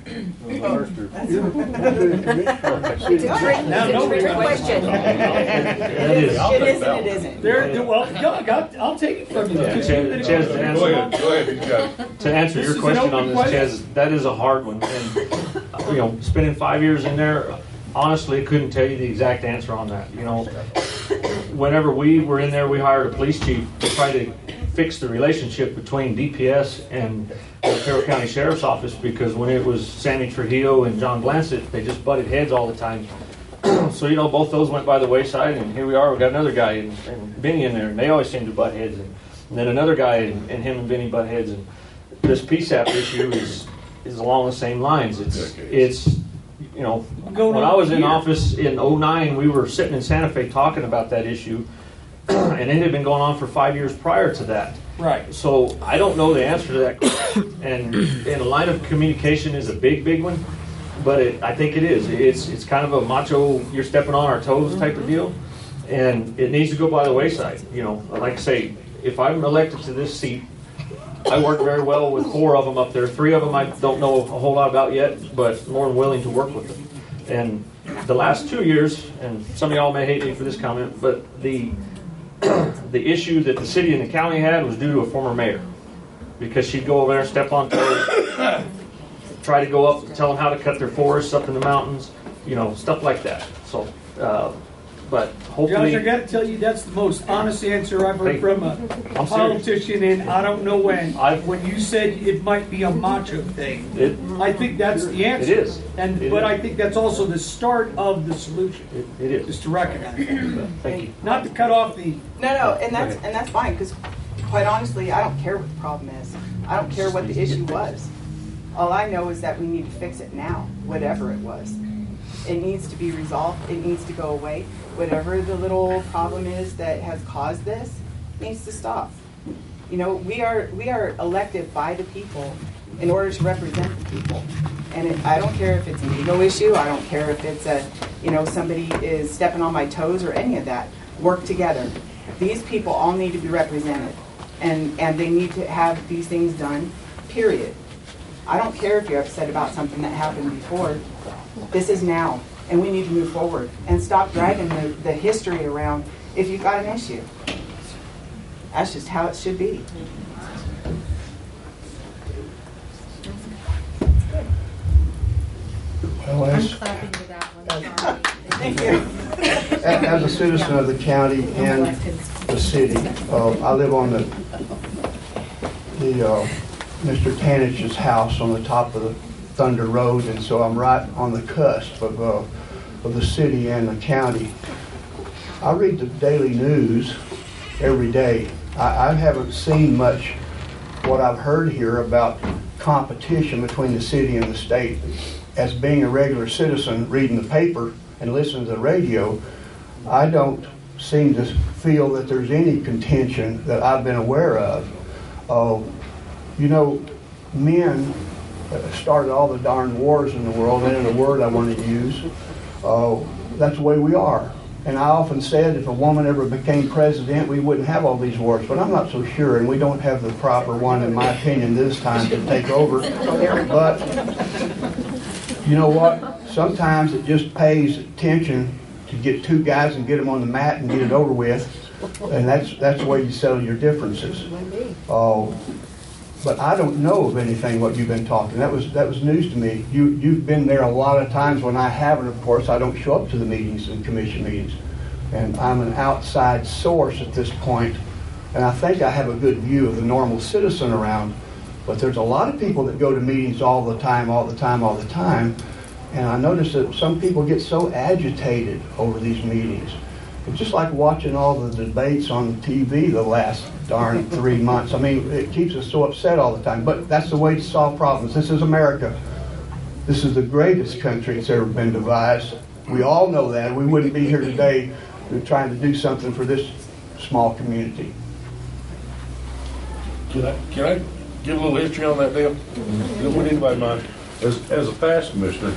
a trick question. It is and it isn't. I'll take it from you. To answer your question on this, Chaz, that is a hard one. And spending 5 years in there, honestly, I couldn't tell you the exact answer on that. Whenever we were in there, we hired a police chief to try to fix the relationship between DPS and the Carroll County Sheriff's Office, because when it was Sammy Trujillo and John Blancett, they just butted heads all the time. So, you know, both those went by the wayside, and here we are. We've got another guy and Benny in there, and they always seem to butt heads. And then another guy and him and Benny butt heads. And this PSAP issue is along the same lines. It's you know, when I was in office in 2009, we were sitting in Santa Fe talking about that issue, and it had been going on for 5 years prior to that. Right. So I don't know the answer to that question. And the line of communication is a big one, but I think it is. It's kind of a macho, you're stepping on our toes type of deal, and it needs to go by the wayside. You know, like I say, if I'm elected to this seat, I work very well with 4 of them up there. 3 of them I don't know a whole lot about yet, but more than willing to work with them. And the last 2 years, and some of y'all may hate me for this comment, but the issue that the city and the county had was due to a former mayor, because she'd go over there and step on toes, try to go up and tell them how to cut their forests up in the mountains, you know, stuff like that. So, but hopefully, Josh, I got to tell you, that's the most honest answer I've heard from a politician in I don't know when. When you said it might be a macho thing, I think that's the answer. It is. But I think that's also the start of the solution. It is. Just to recognize that. Thank you. Not to cut off the. No, and that's fine, because quite honestly, I don't care what the problem is. I don't care what the issue was. All I know is that we need to fix it now, whatever it was. It needs to be resolved. It needs to go away. Whatever the little problem is that has caused this needs to stop. You know, we are elected by the people in order to represent the people. And I don't care if it's an ego issue. I don't care if it's somebody is stepping on my toes or any of that. Work together. These people all need to be represented, and they need to have these things done, period. I don't care if you're upset about something that happened before. This is now, and we need to move forward and stop dragging the history around if you've got an issue. That's just how it should be. Well, I'm clapping to that one. Sorry. Thank you. As a citizen of the county and the city, I live on the Mr. Tanich's house on the top of the Thunder Road, and so I'm right on the cusp of the city and the county. I read the daily news every day. I haven't seen much what I've heard here about competition between the city and the state. As being a regular citizen reading the paper and listening to the radio, I don't seem to feel that there's any contention that I've been aware of. You know, men started all the darn wars in the world, and in a word I want to use, that's the way we are. And I often said if a woman ever became president, we wouldn't have all these wars, but I'm not so sure, and we don't have the proper one, in my opinion, this time to take over. But you know what? Sometimes it just pays attention to get 2 guys and get them on the mat and get it over with, and that's the way you settle your differences. But I don't know of anything what you've been talking. That was news to me. You've been there a lot of times when I haven't. Of course, I don't show up to the meetings and commission meetings, and I'm an outside source at this point. And I think I have a good view of the normal citizen around. But there's a lot of people that go to meetings all the time, and I notice that some people get so agitated over these meetings. It's just like watching all the debates on TV the last darn 3 months. I mean, it keeps us so upset all the time. But that's the way to solve problems. This is America. This is the greatest country that's ever been devised. We all know that. We wouldn't be here today trying to do something for this small community. Can I give a little history on that deal? Would anybody mind? As a past commissioner,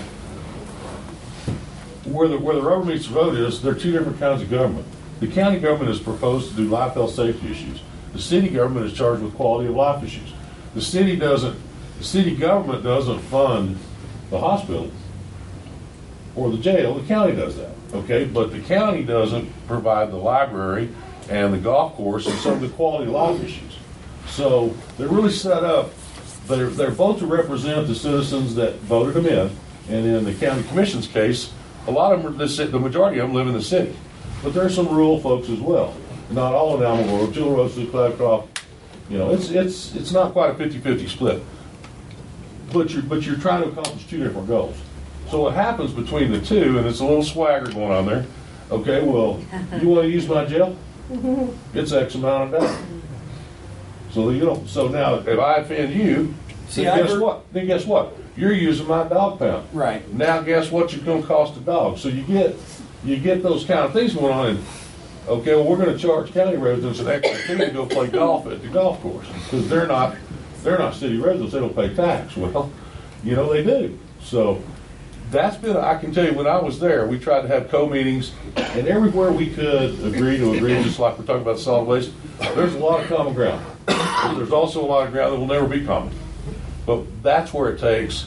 where the rubber meets the road is, there are 2 different kinds of government. The county government is proposed to do life, health, safety issues. The city government is charged with quality of life issues. The city government doesn't fund the hospital or the jail. The county does that, okay? But the county doesn't provide the library and the golf course and some of the quality of life issues. So they're really set up. They're both to represent the citizens that voted them in, and in the county commission's case, a lot of them, the majority of them live in the city. But there's some rural folks as well. Not all in Alamogordo. Jill Rose, Cloudcroft, You know, it's not quite a 50-50 split. But you're trying to accomplish two different goals. So what happens between the two, and it's a little swagger going on there. Okay, well, you want to use my jail? It's X amount of dollars. So you know. So now, if I offend you, then guess what? You're using my dog pound. Right. Now, guess what? You're going to cost a dog. So you get those kind of things going on. And okay, well, we're going to charge county residents an extra fee to go play golf at the golf course because they're not city residents. They don't pay tax. Well, you know they do. So that's been. I can tell you, when I was there, we tried to have co-meetings, and everywhere we could agree, just like we're talking about solid waste. There's a lot of common ground. There's also a lot of ground that will never be common. But that's where it takes.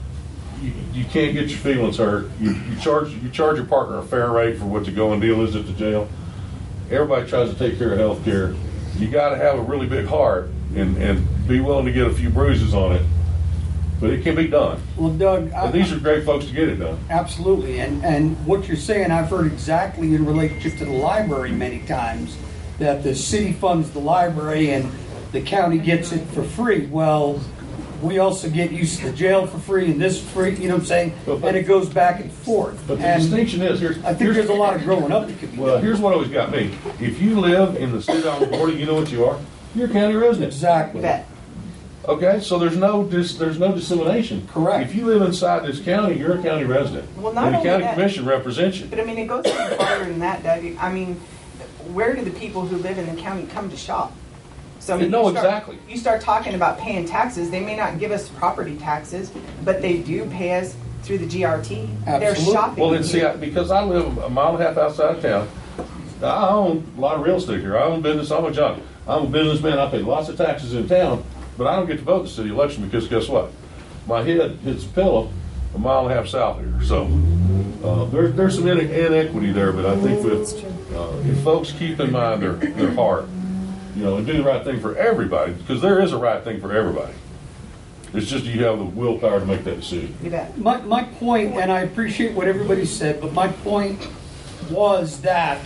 You can't get your feelings hurt. You charge your partner a fair rate for what the going deal is at the jail. Everybody tries to take care of health care. You got to have a really big heart and be willing to get a few bruises on it. But it can be done. Well, Doug, and these are great folks to get it done. Absolutely. And what you're saying, I've heard exactly in relationship to the library many times, that the city funds the library and the county gets it for free. Well, we also get used to the jail for free and this for free, you know what I'm saying? And it goes back and forth. But the distinction is, I think there's a lot of growing up that could be done. Here's what always got me. If you live in the city of Alamogordo, you know what you are? You're a county resident. Exactly. Okay, so there's no dissemination. Correct. If you live inside this county, you're a county resident. Well, not and the only county that, commission represents you. But I mean, it goes even farther than that, Doug. I mean, where do the people who live in the county come to shop? So I mean, exactly. You start talking about paying taxes. They may not give us property taxes, but they do pay us through the GRT. Absolutely. They're shopping. Well, then see, because I live a mile and a half outside of town, I own a lot of real estate here. I own business. I'm a businessman. I pay lots of taxes in town, but I don't get to vote in the city election because guess what? My head hits a pillow a mile and a half south here. So there's some inequity there, but I think if folks keep in mind their heart, you know, and do the right thing for everybody, because there is a right thing for everybody. It's just you have the willpower to make that decision. You bet. My point, and I appreciate what everybody said, but my point was that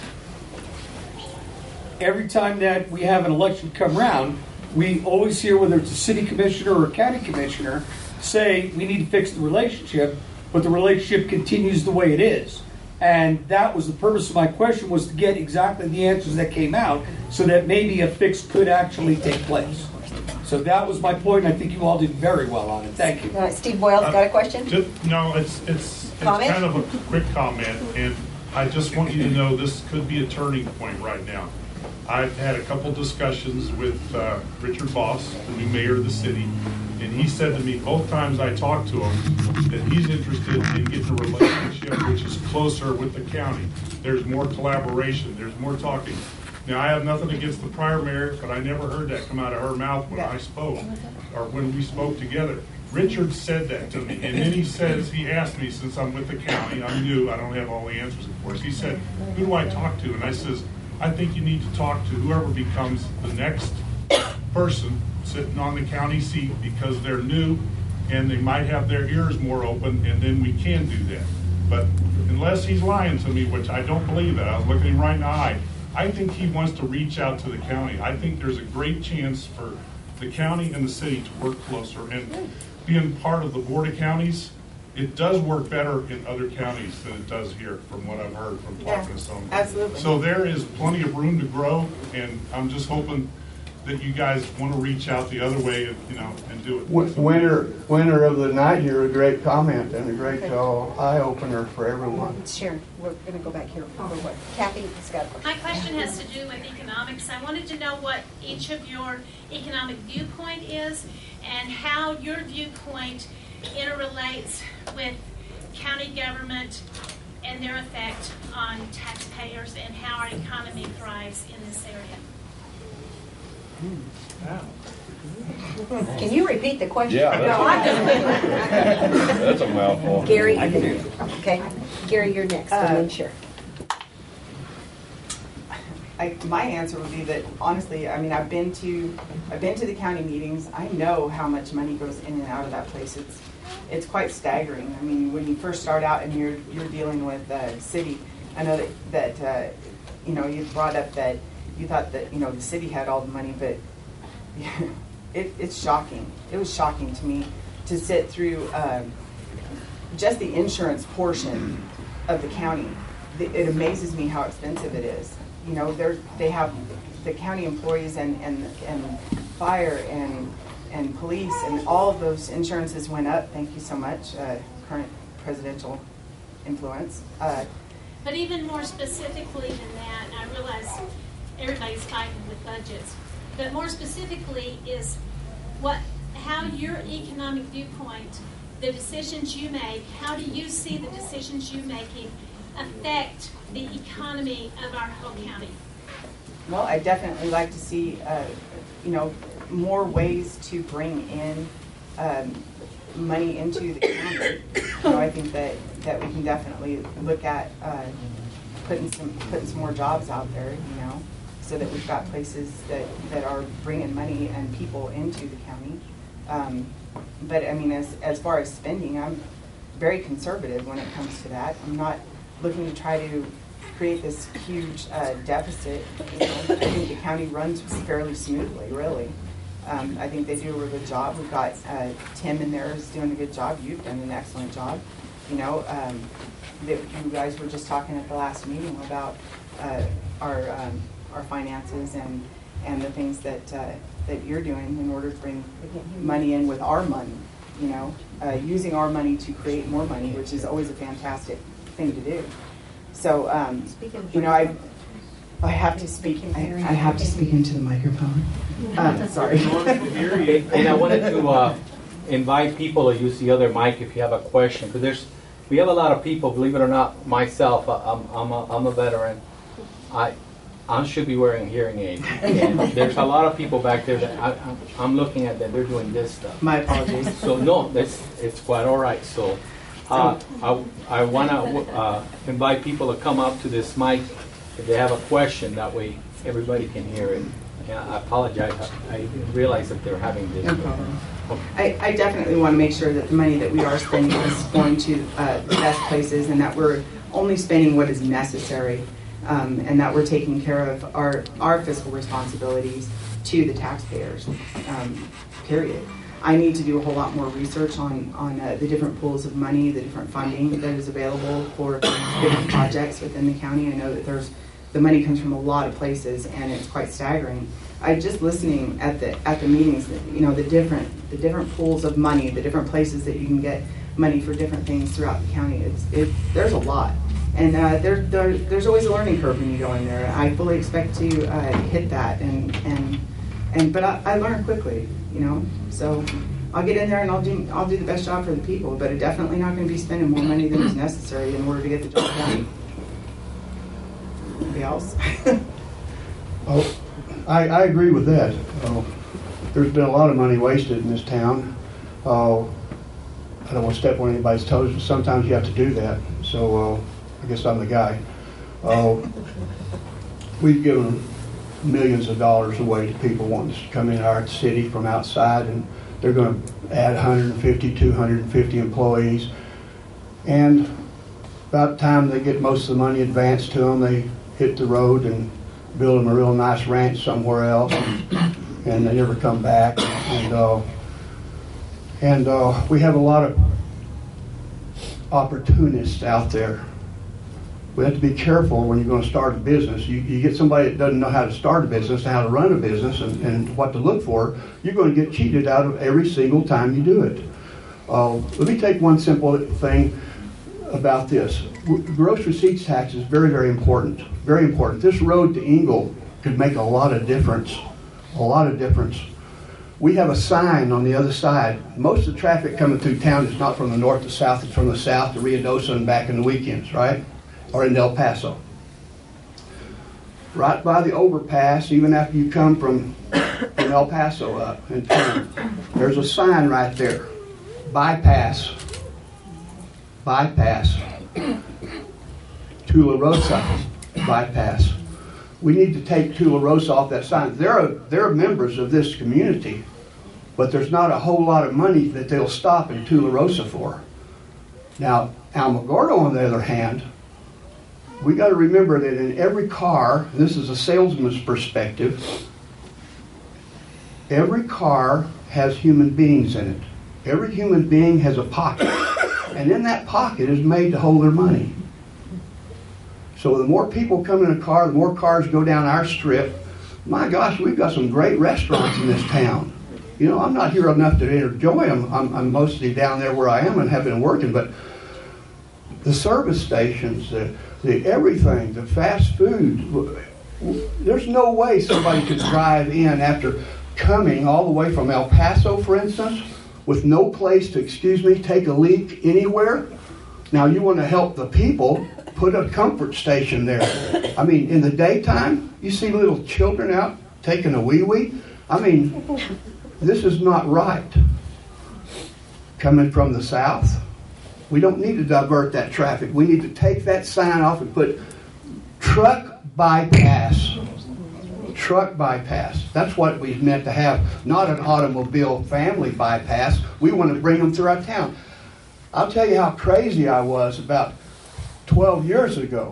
every time that we have an election come around, we always hear, whether it's a city commissioner or a county commissioner, say we need to fix the relationship, but the relationship continues the way it is. And that was the purpose of my question, was to get exactly the answers that came out so that maybe a fix could actually take place. So that was my point, and I think you all did very well on it. Thank you. Steve Boyle's got a question? No, it's kind of a quick comment, and I just want you to know this could be a turning point right now. I've had a couple discussions with Richard Boss, the new mayor of the city, and he said to me both times I talked to him that he's interested in getting a relationship which is closer with the county. There's more collaboration, there's more talking. Now, I have nothing against the prior mayor, but I never heard that come out of her mouth when I spoke, or when we spoke together. Richard said that to me, and then he asked me, since I'm with the county, I'm new, I don't have all the answers, of course. He said, who do I talk to? And I says, I think you need to talk to whoever becomes the next person sitting on the county seat, because they're new and they might have their ears more open, and then we can do that. But unless he's lying to me, which I don't believe that, I was looking him right in the eye, I think he wants to reach out to the county. I think there's a great chance for the county and the city to work closer. And being part of the Board of Counties, it does work better in other counties than it does here, from what I've heard from talking to some. Absolutely. So there is plenty of room to grow, and I'm just hoping that you guys want to reach out the other way, and do it. Winner of the night here, a great comment and a great eye opener for everyone. Sharon, we're going to go back here. Kathy has got a question. My question has to do with economics. I wanted to know what each of your economic viewpoint is and how your viewpoint interrelates with county government and their effect on taxpayers and how our economy thrives in this area. Can you repeat the question? Yeah, No, I'm just that's a mouthful. Gary, okay. Gary, you're next. And then Sharon. My answer would be that, honestly, I mean, I've been to the county meetings. I know how much money goes in and out of that place. It's quite staggering. I mean, when you first start out and you're dealing with the city, I know that you brought up that you thought that the city had all the money, but it's shocking. It was shocking to me to sit through just the insurance portion of the county. It amazes me how expensive it is. You know, they have the county employees and fire and police and all of those insurances went up. Thank you so much, current presidential influence. But even more specifically than that, and I realize everybody's fighting with budgets, but more specifically is how your economic viewpoint, the decisions you make, how do you see the decisions you're making affect the economy of our whole county? Well, I definitely like to see, more ways to bring in money into the county. I think that we can definitely look at putting some more jobs out there, so that we've got places that are bringing money and people into the county. But I mean, as far as spending, I'm very conservative when it comes to that. I'm not looking to try to create this huge deficit. I think the county runs fairly smoothly, really. I think they do a really good job. We've got Tim in there is doing a good job. You've done an excellent job. You guys were just talking at the last meeting about our finances and the things that you're doing in order to bring money in with our money. Using our money to create more money, which is always a fantastic thing to do. So, I have to speak. I have to speak into the microphone. Sorry. And I wanted to invite people to use the other mic if you have a question, because we have a lot of people. Believe it or not, myself, I'm a veteran. I should be wearing hearing aids. And there's a lot of people back there that I'm looking at that they're doing this stuff. My apologies. So no, it's quite all right. So I want to invite people to come up to this mic if they have a question. That way everybody can hear it. Yeah, I apologize. I realize that they're having this. No problem. Okay. I definitely want to make sure that the money that we are spending is going to the best places, and that we're only spending what is necessary. And that we're taking care of our fiscal responsibilities to the taxpayers, period. I need to do a whole lot more research on the different pools of money, the different funding that is available for different projects within the county. I know that the money comes from a lot of places, and it's quite staggering. I just listening at the meetings, the different pools of money, the different places that you can get money for different things throughout the county. There's a lot. And there's always a learning curve when you go in there. I fully expect to hit that, but I learn quickly, So I'll get in there and I'll do the best job for the people. But I'm definitely not going to be spending more money than is necessary in order to get the job done. Anybody else? I agree with that. There's been a lot of money wasted in this town. I don't want to step on anybody's toes, but sometimes you have to do that. So. I guess I'm the guy. We've given millions of dollars away to people wanting to come in our city from outside, and they're going to add 150, 250 employees. And about the time they get most of the money advanced to them, they hit the road and build them a real nice ranch somewhere else, and they never come back. And we have a lot of opportunists out there. We have to be careful when you're going to start a business. You get somebody that doesn't know how to start a business, how to run a business, and what to look for, you're going to get cheated out of every single time you do it. Let me take one simple thing about this. Gross receipts tax is very, very important. Very important. This road to Engle could make a lot of difference. A lot of difference. We have a sign on the other side. Most of the traffic coming through town is not from the north to south, it's from the south to Ruidoso and back in the weekends, right? Or in El Paso. Right by the overpass, even after you come from El Paso up and turn, there's a sign right there. Bypass. Tula Rosa. Bypass. We need to take Tula Rosa off that sign. They're members of this community, but there's not a whole lot of money that they'll stop in Tula Rosa for. Now, Alamogordo, on the other hand, we got to remember that in every car, this is a salesman's perspective, every car has human beings in it. Every human being has a pocket. And in that pocket is made to hold their money. So the more people come in a car, the more cars go down our strip. My gosh, we've got some great restaurants in this town. You know, I'm not here enough to enjoy them. I'm mostly down there where I am and have been working. But the service stations, the everything, the fast food, there's no way somebody could drive in after coming all the way from El Paso, for instance, with no place to, take a leak anywhere. Now you want to help the people, put a comfort station there. I mean, in the daytime, you see little children out taking a wee-wee. I mean, this is not right. Coming from the south, we don't need to divert that traffic. We need to take that sign off and put truck bypass. Truck bypass. That's what we meant to have, not an automobile family bypass. We want to bring them through our town. I'll tell you how crazy I was about 12 years ago.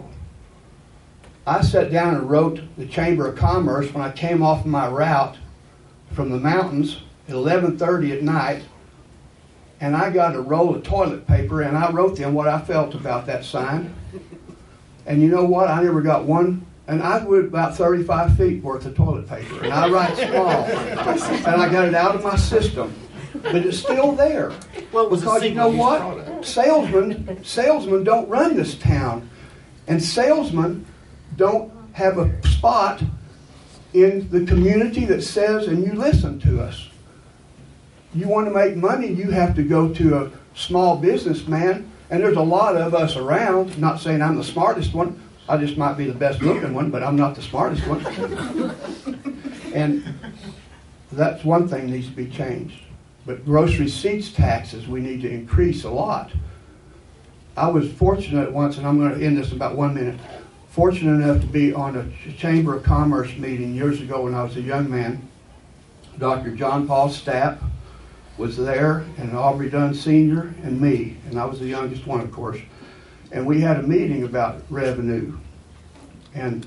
I sat down and wrote the Chamber of Commerce when I came off my route from the mountains at 11:30 at night, and I got a roll of toilet paper and I wrote them what I felt about that sign. And you know what? I never got one. And I would about 35 feet worth of toilet paper. And I write small. And I got it out of my system. But it's still there. Well, because you know what? Salesmen don't run this town. And salesmen don't have a spot in the community that says, and you listen to us. You want to make money, you have to go to a small businessman. And there's a lot of us around. Not saying I'm the smartest one. I just might be the best looking one, but I'm not the smartest one. And that's one thing that needs to be changed. But gross receipts taxes we need to increase a lot. I was fortunate once, and I'm going to end this in about 1 minute, fortunate enough to be on a Chamber of Commerce meeting years ago when I was a young man. Dr. John Paul Stapp was there, and Aubrey Dunn Sr. and me, and I was the youngest one, of course. And we had a meeting about revenue. And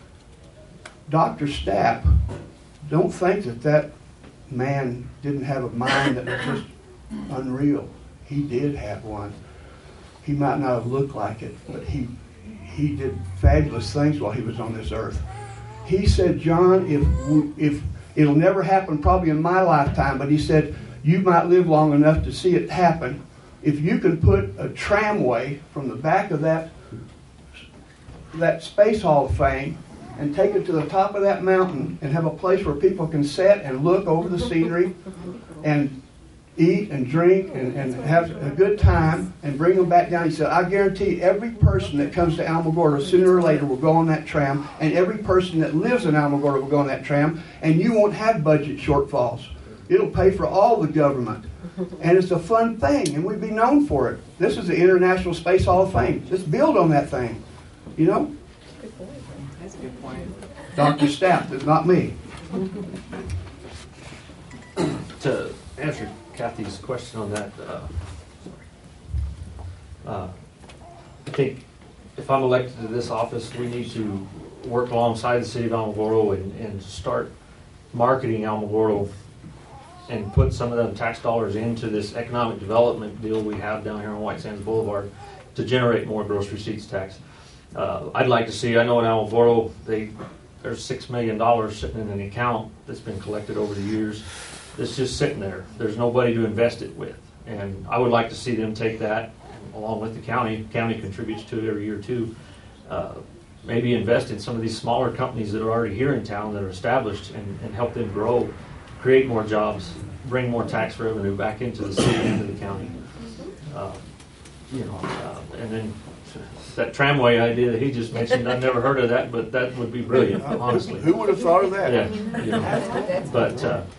Dr. Stapp, don't think that man didn't have a mind that was just unreal. He did have one. He might not have looked like it, but he did fabulous things while he was on this earth. He said, John, if it'll never happen probably in my lifetime, but he said, you might live long enough to see it happen. If you can put a tramway from the back of that Space Hall of Fame and take it to the top of that mountain and have a place where people can sit and look over the scenery and eat and drink and have a good time and bring them back down. He said, I guarantee every person that comes to Alamogordo sooner or later will go on that tram, and every person that lives in Alamogordo will go on that tram, and you won't have budget shortfalls. It'll pay for all the government. And it's a fun thing, and we'd be known for it. This is the International Space Hall of Fame. Let's build on that thing. You know? That's a good point. Dr. Stapp, it's not me. To answer Kathy's question on that, I think if I'm elected to this office, we need to work alongside the city of Alamogordo and start marketing Alamogordo and put some of them tax dollars into this economic development deal we have down here on White Sands Boulevard to generate more gross receipts tax. I'd like to see, I know in Alamogordo, there's $6 million sitting in an account that's been collected over the years that's just sitting there. There's nobody to invest it with. And I would like to see them take that, along with the county. The county contributes to it every year too. Maybe invest in some of these smaller companies that are already here in town that are established and help them grow, create more jobs, bring more tax revenue back into the city and into the county. And then that tramway idea that he just mentioned, I've never heard of that, but that would be brilliant, honestly. Who would have thought of that? Yeah, but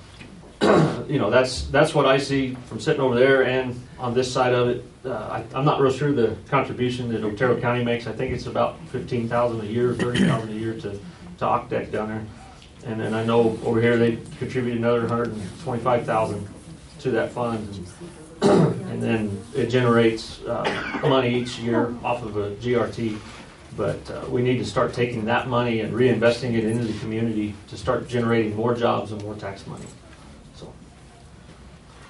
that's what I see from sitting over there and on this side of it. I'm not real sure the contribution that Otero County makes. I think it's about $15,000 a year, $30,000 a year to OCDEC down there. And then I know over here they contribute another $125,000 to that fund. And then it generates money each year off of a GRT. But we need to start taking that money and reinvesting it into the community to start generating more jobs and more tax money.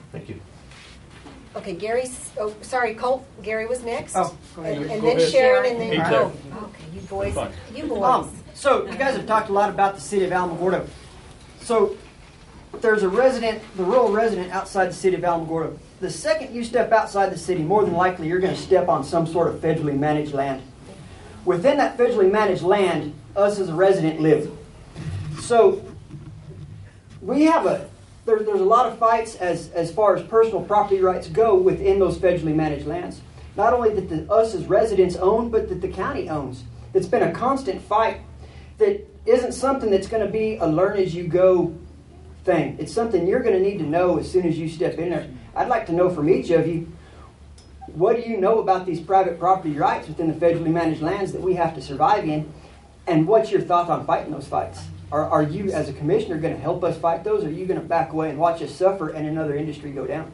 Thank you. Okay, Gary's, oh, sorry, Colt, Gary was next. Oh, go ahead. And Go then ahead. Sharon, and then, Hey, oh, okay, you boys, So you guys have talked a lot about the city of Alamogordo. So there's a resident, the rural resident outside the city of Alamogordo. The second you step outside the city, more than likely you're going to step on some sort of federally managed land. Within that federally managed land, us as a resident live. So we have there's a lot of fights as far as personal property rights go within those federally managed lands. Not only that us as residents own, but that the county owns. It's been a constant fight that isn't something that's going to be a learn-as-you-go thing. It's something you're going to need to know as soon as you step in there. I'd like to know from each of you, what do you know about these private property rights within the federally managed lands that we have to survive in, and what's your thought on fighting those fights? Are you, as a commissioner, going to help us fight those, or are you going to back away and watch us suffer and another industry go down?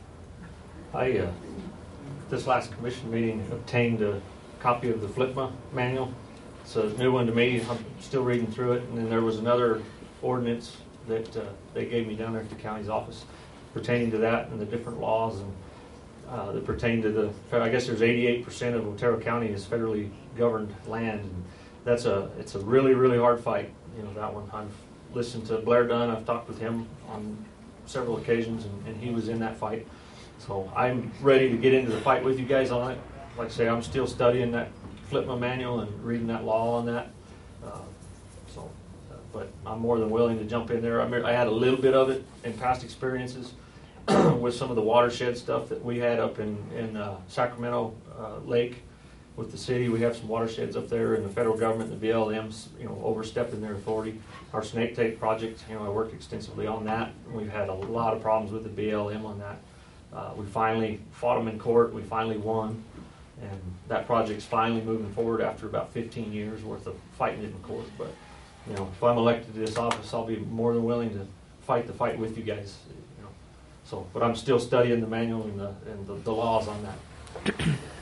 This last commission meeting obtained a copy of the FLPMA manual. It's a new one to me. I'm still reading through it. And then there was another ordinance that they gave me down there at the county's office pertaining to that and the different laws and that pertain to I guess there's 88% of Otero County is federally governed land. And it's a really, really hard fight. You know, that one. I've listened to Blair Dunn. I've talked with him on several occasions, and he was in that fight. So I'm ready to get into the fight with you guys on it. Like I say, I'm still studying that FLPMA manual and reading that law on that. But I'm more than willing to jump in there. I had a little bit of it in past experiences with some of the watershed stuff that we had up in Sacramento Lake. With the city, we have some watersheds up there, and the federal government, the BLM's, overstepping their authority. Our snake tape project, I worked extensively on that. We've had a lot of problems with the BLM on that. We finally fought them in court. We finally won, and that project's finally moving forward after about 15 years worth of fighting it in court. But if I'm elected to this office, I'll be more than willing to fight the fight with you guys. But I'm still studying the manual and the laws on that.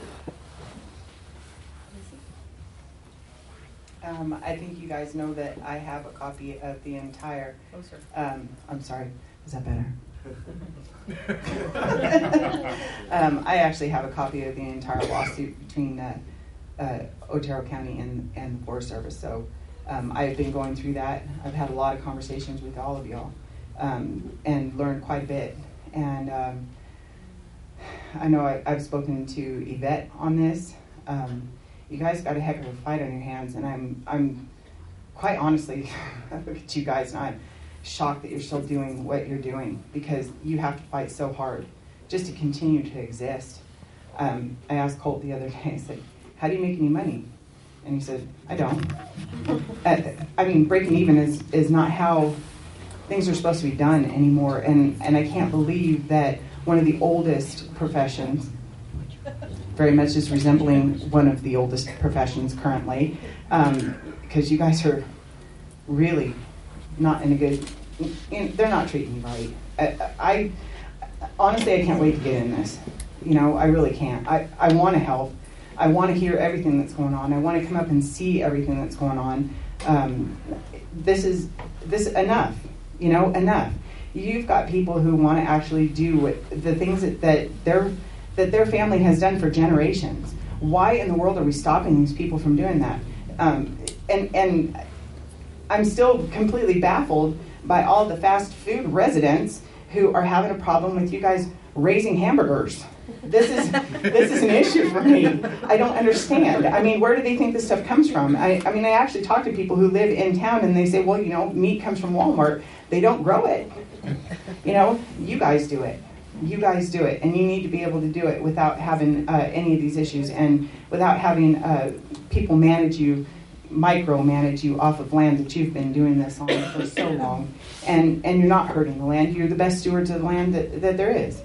I think you guys know that I have a copy of the entire. Oh, sir. I'm sorry. Is that better? I actually have a copy of the entire lawsuit between Otero County and the Forest Service. So I've been going through that. I've had a lot of conversations with all of y'all and learned quite a bit. And I know I've spoken to Yvette on this. You guys got a heck of a fight on your hands, and I'm quite honestly, I look at you guys and I'm shocked that you're still doing what you're doing, because you have to fight so hard just to continue to exist. I asked Colt the other day, I said, how do you make any money? And he said, I don't. Breaking even is not how things are supposed to be done anymore, and I can't believe that one of the oldest professions, very much is resembling one of the oldest professions currently, because you guys are really not in a good, they're not treating you right. I honestly, I can't wait to get in this. I really can't. I want to help. I want to hear everything that's going on. I want to come up and see everything that's going on. This is enough. Enough. You've got people who want to actually do the things that their family has done for generations. Why in the world are we stopping these people from doing that? And I'm still completely baffled by all the fast food residents who are having a problem with you guys raising hamburgers. This is an issue for me. I don't understand. Where do they think this stuff comes from? I actually talk to people who live in town, and they say, well, meat comes from Walmart. They don't grow it. You guys do it. You guys do it, and you need to be able to do it without having any of these issues, and without having people micromanage you off of land that you've been doing this on for so long, and you're not hurting the land. You're the best stewards of the land that there is.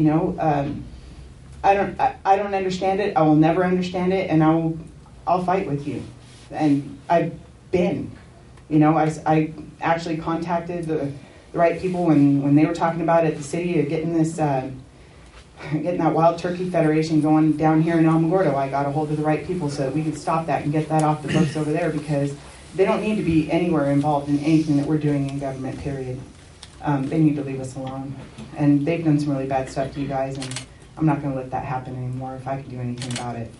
I don't understand it. I will never understand it, and I'll fight with you. And I've been, I actually contacted the right people when they were talking about it at the city of getting that Wild Turkey Federation going down here in Alamogordo. I got a hold of the right people so that we could stop that and get that off the books over there, because they don't need to be anywhere involved in anything that we're doing in government, period. they need to leave us alone. And they've done some really bad stuff to you guys, and I'm not going to let that happen anymore if I can do anything about it.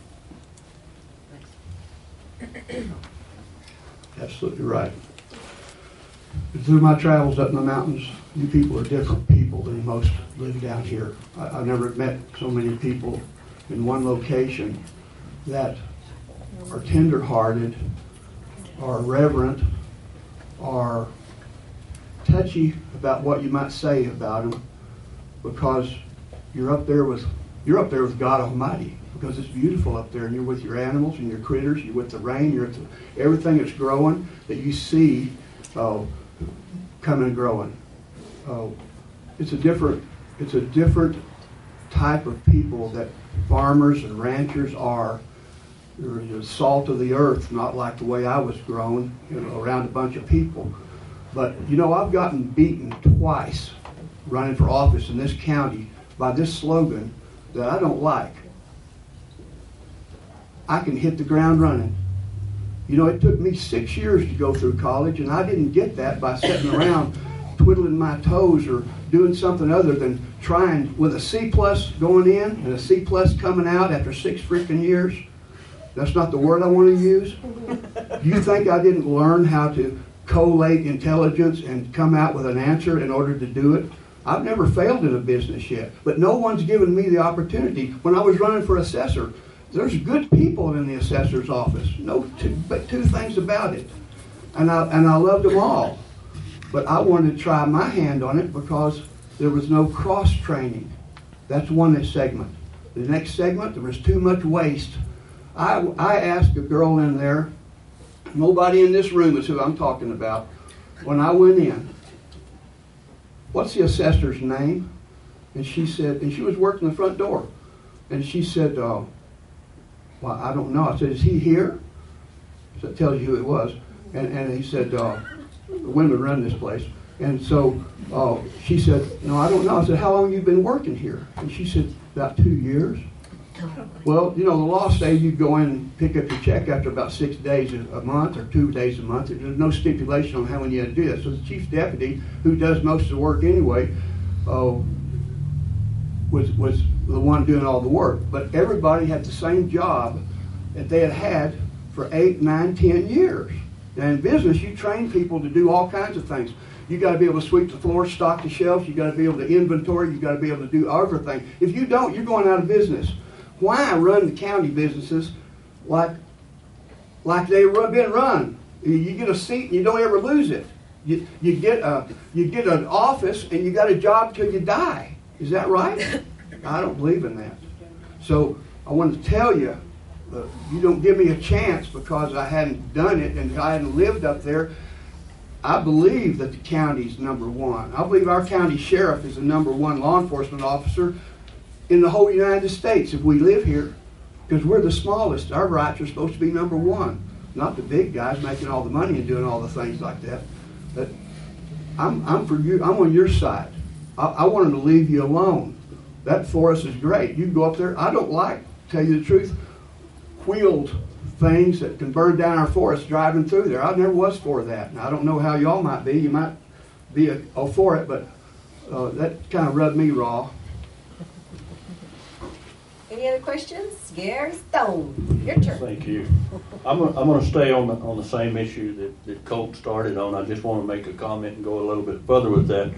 Absolutely right. Through my travels up in the mountains, you people are different people than most live down here. I've never met so many people in one location that are tender-hearted, are reverent, are touchy about what you might say about them, because you're up there with God Almighty, because it's beautiful up there, and you're with your animals and your critters, you're with the rain, you're with everything that's growing that you see coming and growing. It's a different type of people that farmers and ranchers are. They're the salt of the earth, not like the way I was grown, around a bunch of people. But I've gotten beaten twice running for office in this county by this slogan that I don't like. I can hit the ground running. It took me 6 years to go through college, and I didn't get that by sitting around twiddling my toes or doing something other than trying with a C+ going in and a C+ coming out after 6 freaking years. That's not the word I want to use. You think I didn't learn how to collate intelligence and come out with an answer in order to do it? I've never failed in a business yet, but no one's given me the opportunity. When I was running for assessor, there's good people in the assessor's office. But two things about it. And I loved them all. But I wanted to try my hand on it because there was no cross-training. That's one segment. The next segment, there was too much waste. I asked a girl in there, nobody in this room is who I'm talking about, when I went in, what's the assessor's name? And she said, and she was working the front door. And she said, well, I don't know. I said, is he here? So it tells you who it was. And he said, the women run this place. And so she said, no, I don't know. I said, how long have you been working here? And she said, about 2 years. Well, the law says you go in and pick up your check after about 6 days a month or 2 days a month. There's no stipulation on how many you had to do that. So the chief deputy, who does most of the work anyway, was the one doing all the work. But everybody had the same job that they had had for 8, 9, 10 years. Now in business, you train people to do all kinds of things. You got to be able to sweep the floor, stock the shelves. You got to be able to inventory. You got to be able to do everything. If you don't, you're going out of business. Why run the county businesses like they've been run? You get a seat and you don't ever lose it. You get an office and you got a job till you die. Is that right? I don't believe in that. So I want to tell you, you don't give me a chance because I hadn't done it and I hadn't lived up there. I believe that the county's number one. I believe our county sheriff is the number one law enforcement officer in the whole United States if we live here, because we're the smallest. Our rights are supposed to be number one, not the big guys making all the money and doing all the things like that. But I'm for you. I'm on your side. I want them to leave you alone. That forest is great. You can go up there. I don't like, to tell you the truth, wheeled things that can burn down our forest driving through there. I never was for that. Now, I don't know how y'all might be. You might be for it, but that kind of rubbed me raw. Any other questions? Gary Stone, your turn. Thank you. I'm going to stay on the same issue that Colt started on. I just want to make a comment and go a little bit further with that.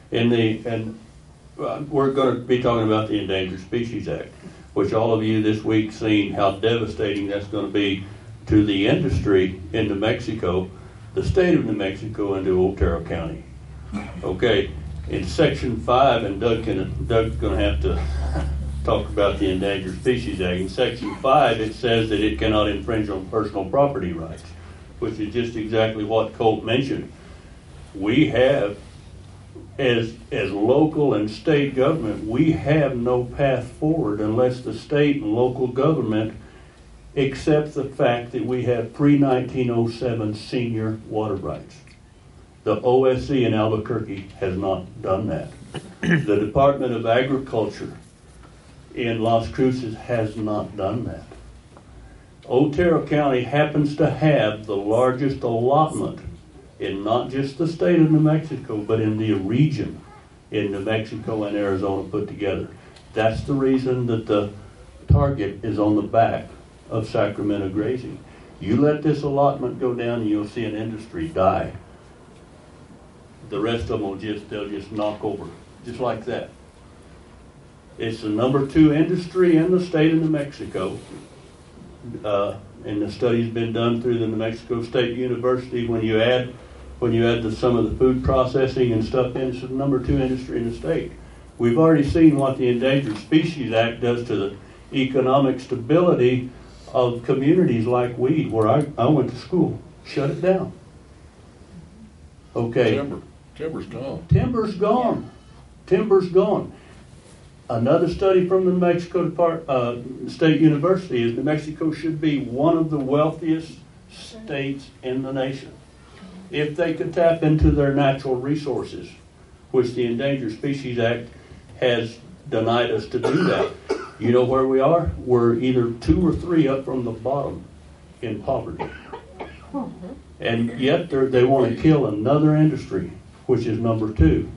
We're going to be talking about the Endangered Species Act, which all of you this week seen how devastating that's going to be to the industry in New Mexico, the state of New Mexico, and to Otero County. Okay, in Section 5, and Doug's going to have to talk about the Endangered Species Act. In Section 5, it says that it cannot infringe on personal property rights, which is just exactly what Colt mentioned. We have, as local and state government, we have no path forward unless the state and local government accept the fact that we have pre-1907 senior water rights. The OSC in Albuquerque has not done that. The Department of Agriculture in Las Cruces has not done that. Otero County happens to have the largest allotment in not just the state of New Mexico, but in the region in New Mexico and Arizona put together. That's the reason that the target is on the back of Sacramento grazing. You let this allotment go down and you'll see an industry die. The rest of them they'll just knock over, just like that. It's the number 2 industry in the state of New Mexico. And the study's been done through the New Mexico State University. When you add some of the food processing and stuff in, it's the number 2 industry in the state. We've already seen what the Endangered Species Act does to the economic stability of communities like Weed, where I went to school. Shut it down. Okay. Timber's gone. Timber's gone. Timber's gone. Another study from the New Mexico State University is New Mexico should be one of the wealthiest states in the nation if they could tap into their natural resources, which the Endangered Species Act has denied us to do that. You know where we are? We're either 2 or 3 up from the bottom in poverty. And yet they want to kill another industry, which is number 2.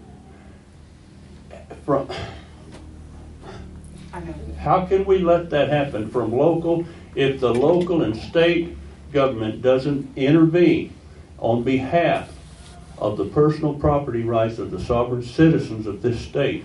How can we let that happen from local, if the local and state government doesn't intervene on behalf of the personal property rights of the sovereign citizens of this state?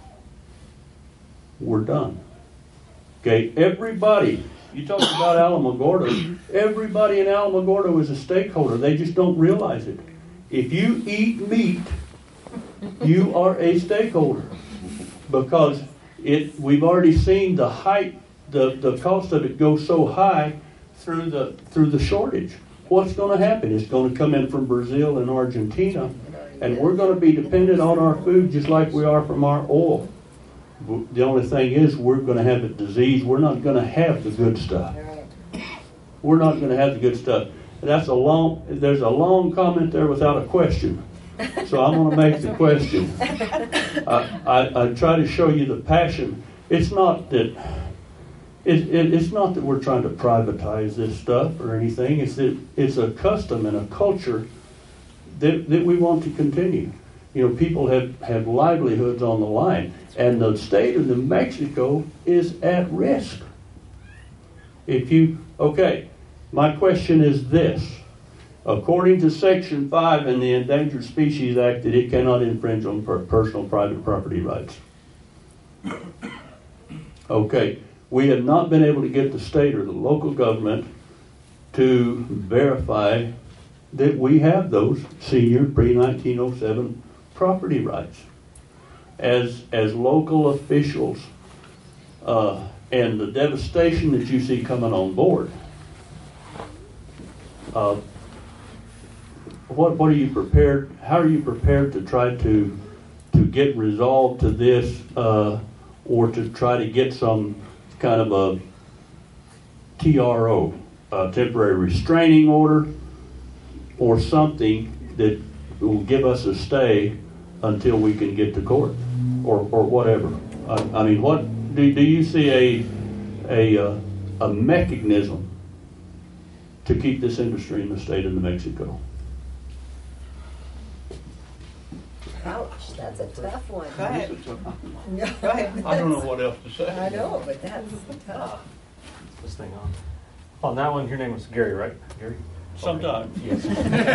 We're done. Okay, everybody, you talk about Alamogordo, everybody in Alamogordo is a stakeholder. They just don't realize it. If you eat meat, you are a stakeholder, because we've already seen the height, the cost of it go so high through the shortage. What's going to happen? It's going to come in from Brazil and Argentina, and we're going to be dependent on our food just like we are from our oil. The only thing is we're going to have a disease. We're not going to have the good stuff. We're not going to have the good stuff. There's a long comment there without a question. So I'm going to make the question. I try to show you the passion. It's not that it's not that we're trying to privatize this stuff or anything. It's that it's a custom and a culture that we want to continue. You know, people have livelihoods on the line, and the state of New Mexico is at risk. My question is this. According to Section 5 in the Endangered Species Act, that it cannot infringe on personal private property rights. Okay, we have not been able to get the state or the local government to verify that we have those senior pre-1907 property rights. As local officials, and the devastation that you see coming on board, what are you prepared? How are you prepared to try to get resolved to this, or to try to get some kind of a TRO, a temporary restraining order, or something that will give us a stay until we can get to court, or whatever? I mean, what do you see a mechanism to keep this industry in the state of New Mexico? Ouch, that's a tough one. Go ahead. Go ahead. I don't know what else to say. I know, but that's tough. This thing on. On that one, your name was Gary, right? Gary? Sometimes. Yes.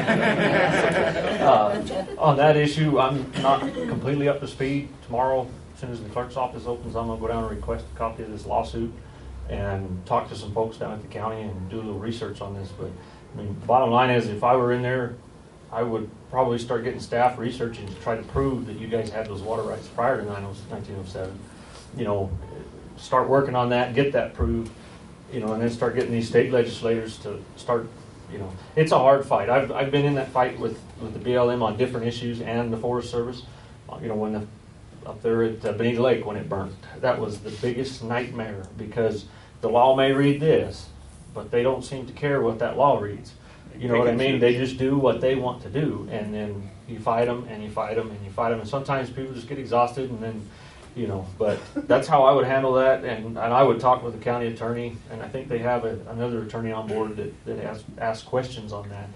On that issue, I'm not completely up to speed. Tomorrow, as soon as the clerk's office opens, I'm going to go down and request a copy of this lawsuit and talk to some folks down at the county and do a little research on this. But I mean, the bottom line is, if I were in there, I would probably start getting staff researching to try to prove that you guys had those water rights prior to 1907. You know, start working on that, get that proved, you know, and then start getting these state legislators to start, you know, it's a hard fight. I've been in that fight with the BLM on different issues and the Forest Service. You know, when up there at Bonita Lake when it burnt, that was the biggest nightmare, because the law may read this, but they don't seem to care what that law reads. You know what I mean? They just do what they want to do, and then you fight them, and you fight them, and you fight them, and sometimes people just get exhausted, and then, you know, but that's how I would handle that, and I would talk with the county attorney, and I think they have another attorney on board that asks questions on that.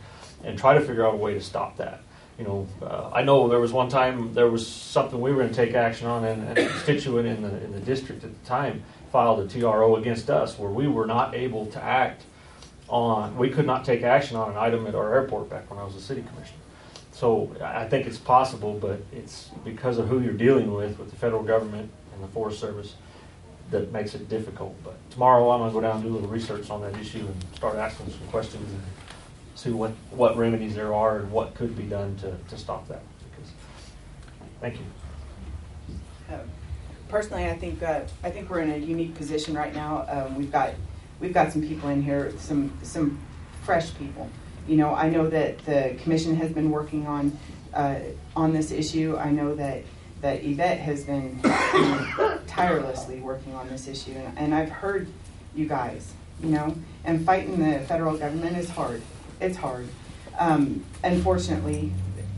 and try to figure out a way to stop that. You know, I know there was one time there was something we were going to take action on, and a constituent in the district at the time filed a TRO against us where we were not able to act on, we could not take action on an item at our airport back when I was a city commissioner. So I think it's possible, but it's because of who you're dealing with the federal government and the Forest Service, that makes it difficult. But tomorrow I'm going to go down and do a little research on that issue and start asking some questions and see what remedies there are and what could be done to stop that. Thank you. Personally, I think we're in a unique position right now. We've got some people in here, some fresh people. You know, I know that the commission has been working on this issue. I know that Yvette has been tirelessly working on this issue, and I've heard you guys. You know, and fighting the federal government is hard. It's hard. Unfortunately,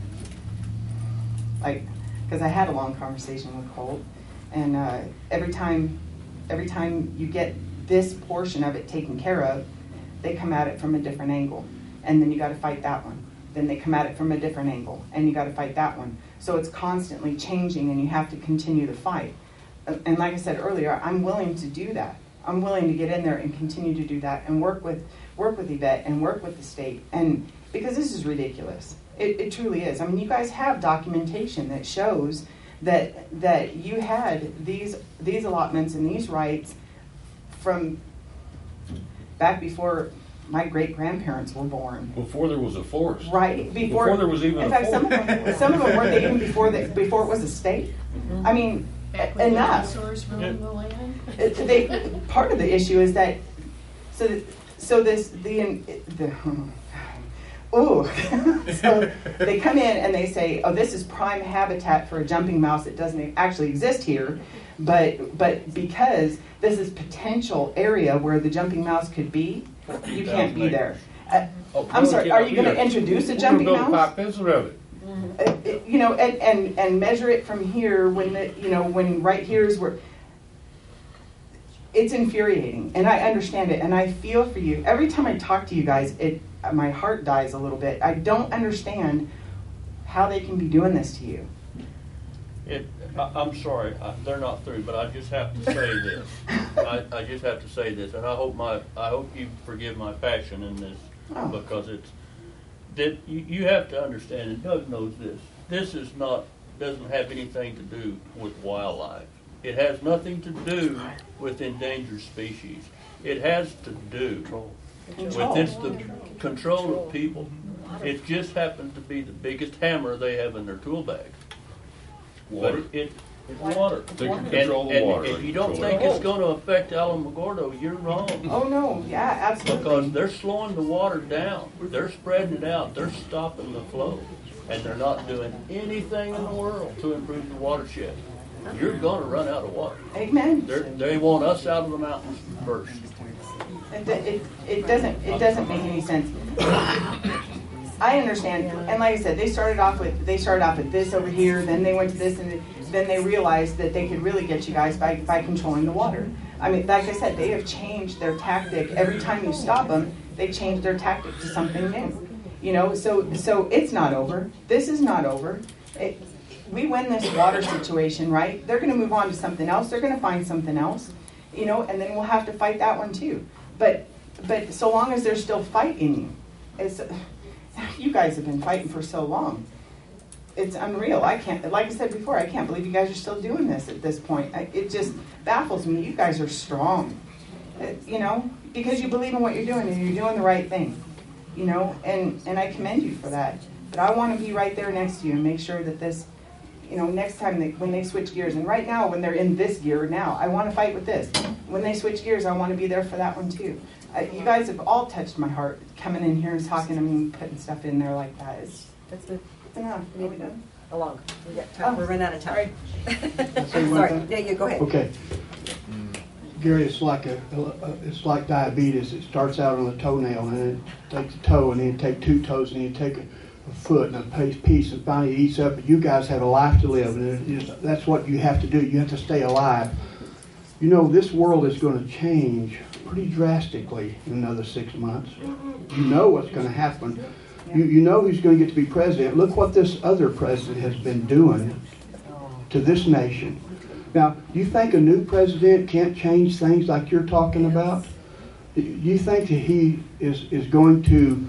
because I had a long conversation with Colt, and every time you get this portion of it taken care of, they come at it from a different angle, and then you got to fight that one. Then they come at it from a different angle, and you got to fight that one. So it's constantly changing, and you have to continue to fight. And like I said earlier, I'm willing to do that. I'm willing to get in there and continue to do that, and work with Yvette and work with the state, and because this is ridiculous. It truly is. I mean, you guys have documentation that shows that you had these allotments and these rights from back before my great-grandparents were born. Before there was a forest. Right. Before there was even in fact, a forest. some of them weren't they even before it was a state? I mean, enough. Part of the issue is that so they come in and they say, oh, this is prime habitat for a jumping mouse that doesn't actually exist here, but because this is potential area where the jumping mouse could be, you can't be there. I'm sorry, are you going to introduce a jumping mouse? You know, and measure it from here when right here is where. It's infuriating, and I understand it, and I feel for you. Every time I talk to you guys, my heart dies a little bit. I don't understand how they can be doing this to you. I'm sorry, they're not through, but I just have to say this. I just have to say this, and I hope you forgive my passion in this, because you have to understand, and Doug knows this. This doesn't have anything to do with wildlife. It has nothing to do with endangered species. It has to do with the control of people. It just happens to be the biggest hammer they have in their tool bag. Water. But it's water. They can control the water. And if you don't think it's going to affect Alamogordo, you're wrong. Oh no, yeah, absolutely. Because they're slowing the water down. They're spreading it out. They're stopping the flow. And they're not doing anything in the world to improve the watershed. You're going to run out of water. Amen. They want us out of the mountains first. It doesn't make any sense. I understand, and like I said, they started off with this over here, then they went to this, and then they realized that they could really get you guys by controlling the water. I mean, like I said, they have changed their tactic. Every time you stop them, they change their tactic to something new. You know, so it's not over. This is not over. We win this water situation, right? They're going to move on to something else. They're going to find something else, you know, and then we'll have to fight that one too. But so long as there's still fight in you, you guys have been fighting for so long. It's unreal. I can't, like I said before, I can't believe you guys are still doing this at this point. It just baffles me. You guys are strong, you know, because you believe in what you're doing and you're doing the right thing, you know, and I commend you for that. But I want to be right there next to you and make sure that this, you know, next time when they switch gears, and right now when they're in this gear now, I want to fight with this. When they switch gears, I want to be there for that one too. You guys have all touched my heart, coming in here and talking to me and putting stuff in there like that. It's enough. Are we done? Along. We're running out of time. Sorry. Yeah, you go ahead. Okay. Gary, it's like diabetes. It starts out on the toenail, and then it takes a toe, and then you take two toes, and then you take a foot and a piece, and finally it eats up. But you guys have a life to live, and that's what you have to do. You have to stay alive. You know, this world is going to change pretty drastically in another 6 months. You know what's going to happen. You know who's going to get to be president. Look what this other president has been doing to this nation. Now, do you think a new president can't change things like you're talking about? Do you think that he is going to,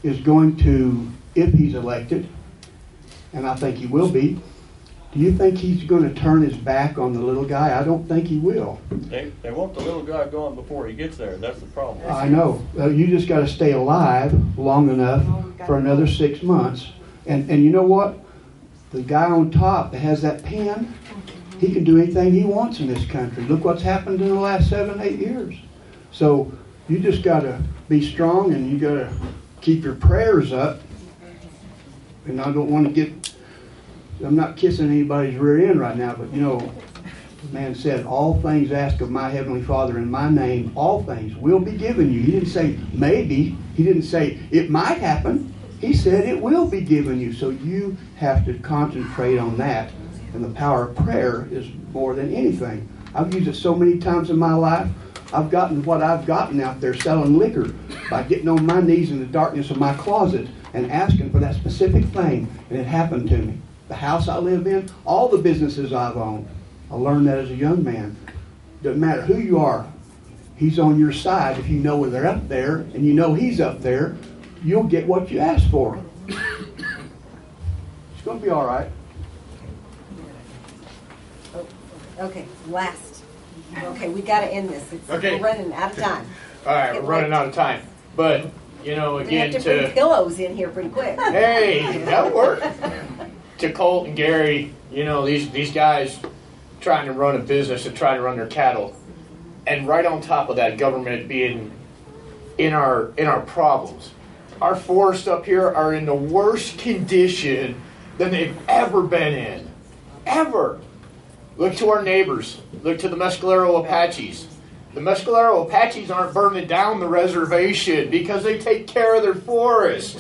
if he's elected, and I think he will be, do you think he's going to turn his back on the little guy? I don't think he will. They want the little guy gone before he gets there. That's the problem. I know. You just got to stay alive long enough for another 6 months. And you know what? The guy on top that has that pen, he can do anything he wants in this country. Look what's happened in the last 7, 8 years. So you just got to be strong, and you got to keep your prayers up. And I don't want to get... I'm not kissing anybody's rear end right now, but you know, the man said, all things ask of my Heavenly Father in my name, all things will be given you. He didn't say maybe. He didn't say it might happen. He said it will be given you. So you have to concentrate on that. And the power of prayer is more than anything. I've used it so many times in my life. I've gotten what I've gotten out there selling liquor by getting on my knees in the darkness of my closet and asking for that specific thing. And it happened to me. The house I live in, all the businesses I've owned. I learned that as a young man. Doesn't matter who you are. He's on your side. If you know where they're up there and you know he's up there, you'll get what you ask for. It's going to be all right. Okay, last. Okay, we got to end this. Okay. We're running out of time. All right, we're running out of time. But, you know, We again, have to bring pillows in here pretty quick. Hey, that'll work. To Colt and Gary, you know, these guys trying to run a business and trying to run their cattle. And right on top of that, government being in our problems. Our forests up here are in the worst condition than they've ever been in. Ever. Look to our neighbors. Look to the Mescalero Apaches. The Mescalero Apaches aren't burning down the reservation because they take care of their forest.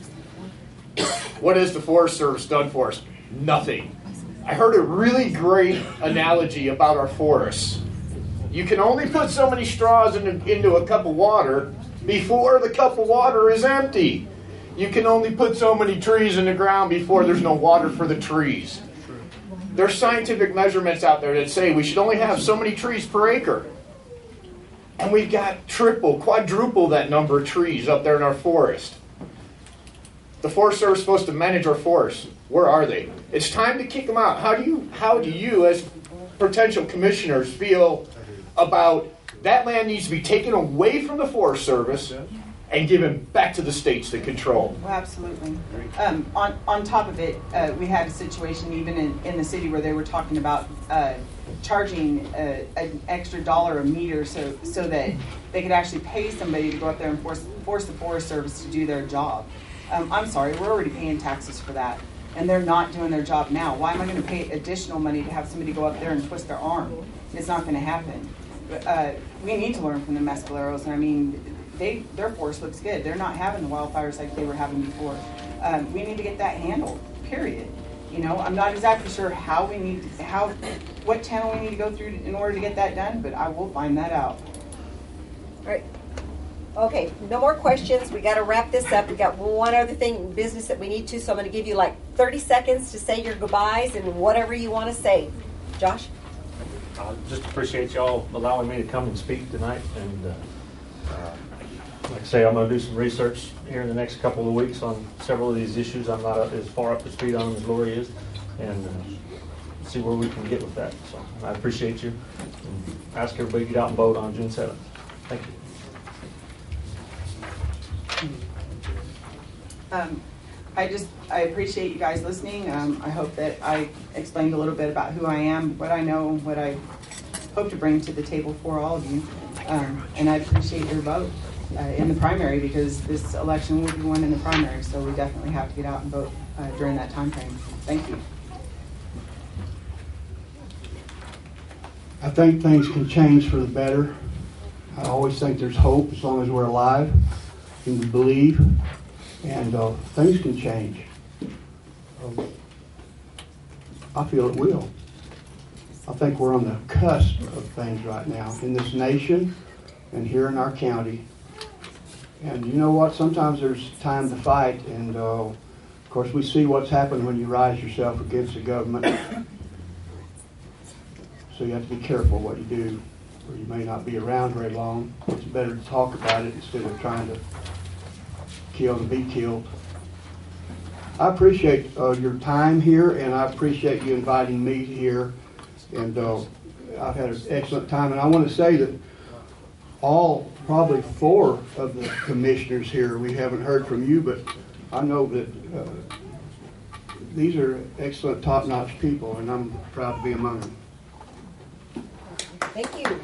What has the Forest Service done for us? Nothing. I heard a really great analogy about our forests. You can only put so many straws into a cup of water before the cup of water is empty. You can only put so many trees in the ground before there's no water for the trees. There's scientific measurements out there that say we should only have so many trees per acre. And we've got triple, quadruple that number of trees up there in our forest. The Forest Service is supposed to manage our forests. Where are they? It's time to kick them out. How do you as potential commissioners feel about that land needs to be taken away from the Forest Service and given back to the states to control? Well, absolutely. On top of it, we had a situation even in the city where they were talking about charging an extra $1 a meter so that they could actually pay somebody to go up there and force the Forest Service to do their job. I'm sorry, we're already paying taxes for that, and they're not doing their job now. Why am I going to pay additional money to have somebody go up there and twist their arm? It's not going to happen. But, we need to learn from the Mescaleros, and I mean, their forest looks good. They're not having the wildfires like they were having before. We need to get that handled, period. You know, I'm not exactly sure what channel we need to go through in order to get that done, but I will find that out. All right. Okay, no more questions. We got to wrap this up. We got one other thing in business that we need to, so I'm going to give you like 30 seconds to say your goodbyes and whatever you want to say. Josh? I just appreciate y'all allowing me to come and speak tonight. And like I say, I'm going to do some research here in the next couple of weeks on several of these issues. I'm not as far up to speed on them as Lori is, and see where we can get with that. So I appreciate you. And ask everybody to get out and vote on June 7th. Thank you. I appreciate you guys listening. I hope that I explained a little bit about who I am, what I know, what I hope to bring to the table for all of you. And I appreciate your vote in the primary, because this election will be won in the primary, so we definitely have to get out and vote during that time frame. Thank you. I think things can change for the better. I always think there's hope as long as we're alive and we believe, and things can change. I feel it will. I think we're on the cusp of things right now in this nation and here in our county. And you know what? Sometimes there's time to fight, and of course we see what's happened when you rise yourself against the government. So you have to be careful what you do, or you may not be around very long. It's better to talk about it instead of trying to kill and be killed. I appreciate your time here, and I appreciate you inviting me here. And I've had an excellent time. And I want to say that probably 4 of the commissioners here, we haven't heard from you, but I know that these are excellent, top-notch people, and I'm proud to be among them. Thank you.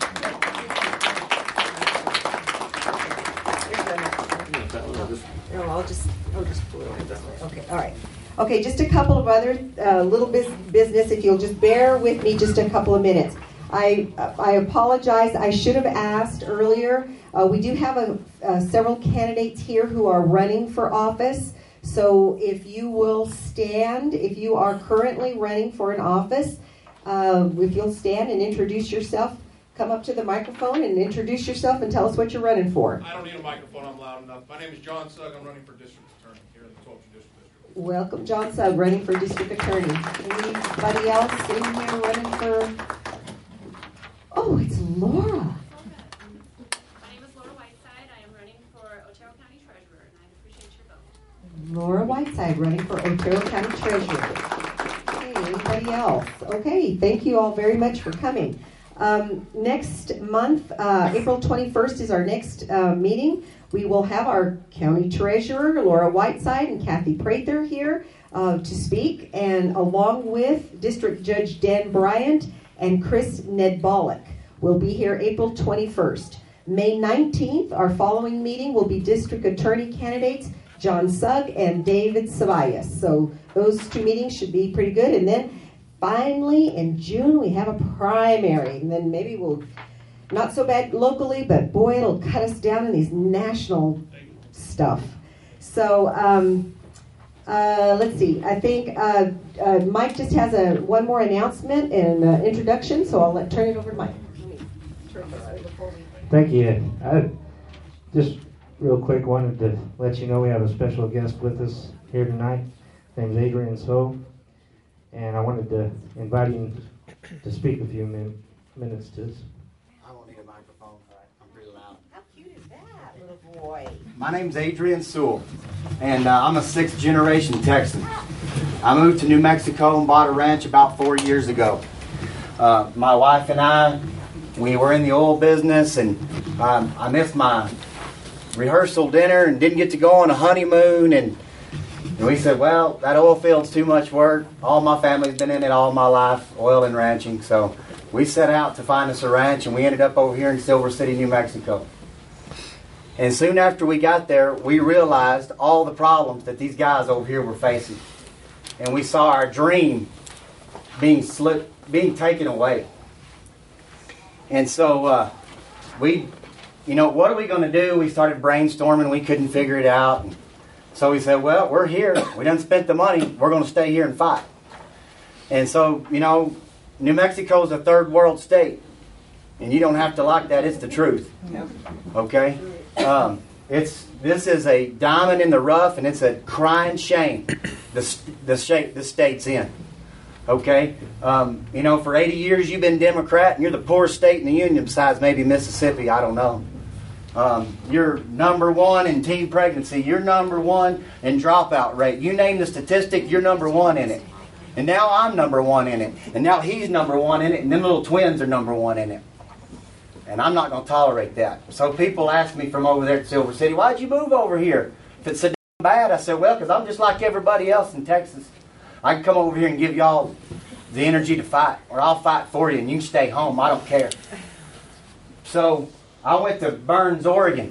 No, I'll just pull it over this way. Okay, all right. Okay, just a couple of other little business. If you'll just bear with me just a couple of minutes. I apologize. I should have asked earlier. We do have several candidates here who are running for office. So if you will stand, if you are currently running for an office, if you'll stand and introduce yourself, come up to the microphone and introduce yourself and tell us what you're running for. I don't need a microphone, I'm loud enough. My name is John Sugg, I'm running for District Attorney here in the 12th Judicial District. Welcome, John Sugg, running for District Attorney. Anybody else in here running for... Oh, it's Laura. My name is Laura Whiteside. I am running for Otero County Treasurer, and I appreciate your vote. Laura Whiteside, running for Otero County Treasurer. Okay, anybody else? Okay, thank you all very much for coming. Next month, April 21st is our next meeting. We will have our county treasurer, Laura Whiteside, and Kathy Prather here to speak, and along with District Judge Dan Bryant and Chris Nedbolick. We'll be here April 21st. May 19th, our following meeting will be District Attorney candidates John Sugg and David Ceballos. So those 2 meetings should be pretty good. And then finally, in June, we have a primary. And then maybe we'll, not so bad locally, but boy, it'll cut us down in these national stuff. So let's see. I think Mike just has one more announcement and introduction, so I'll turn it over to Mike. Thank you. I just real quick wanted to let you know we have a special guest with us here tonight. His name's Adrian So, and I wanted to invite him to speak a few minutes to us. I won't need a microphone. I'm pretty loud. How cute is that, little boy? My name's Adrian Sewell, and I'm a 6th generation Texan. I moved to New Mexico and bought a ranch about 4 years ago. My wife and I, we were in the oil business, and I missed my rehearsal dinner and didn't get to go on a honeymoon, and we said, well, that oil field's too much work. All my family's been in it all my life, oil and ranching, so we set out to find us a ranch, and we ended up over here in Silver City, New Mexico. And soon after we got there, we realized all the problems that these guys over here were facing. And we saw our dream being taken away. And so what are we going to do? We started brainstorming. We couldn't figure it out. And so we said, well, we're here. We done spent the money. We're going to stay here and fight. And so, New Mexico is a third world state. And you don't have to like that. It's the truth. Okay? This is a diamond in the rough, and it's a crying shame the state's in. Okay? For 80 years you've been Democrat, and you're the poorest state in the union besides maybe Mississippi. I don't know. You're number 1 in teen pregnancy. You're number 1 in dropout rate. You name the statistic, you're number 1 in it. And now I'm number 1 in it. And now he's number 1 in it, and them little twins are number 1 in it. And I'm not going to tolerate that. So people ask me from over there at Silver City, why'd you move over here? If it's so bad, I said, well, because I'm just like everybody else in Texas. I can come over here and give y'all the energy to fight, or I'll fight for you, and you can stay home. I don't care. So I went to Burns, Oregon.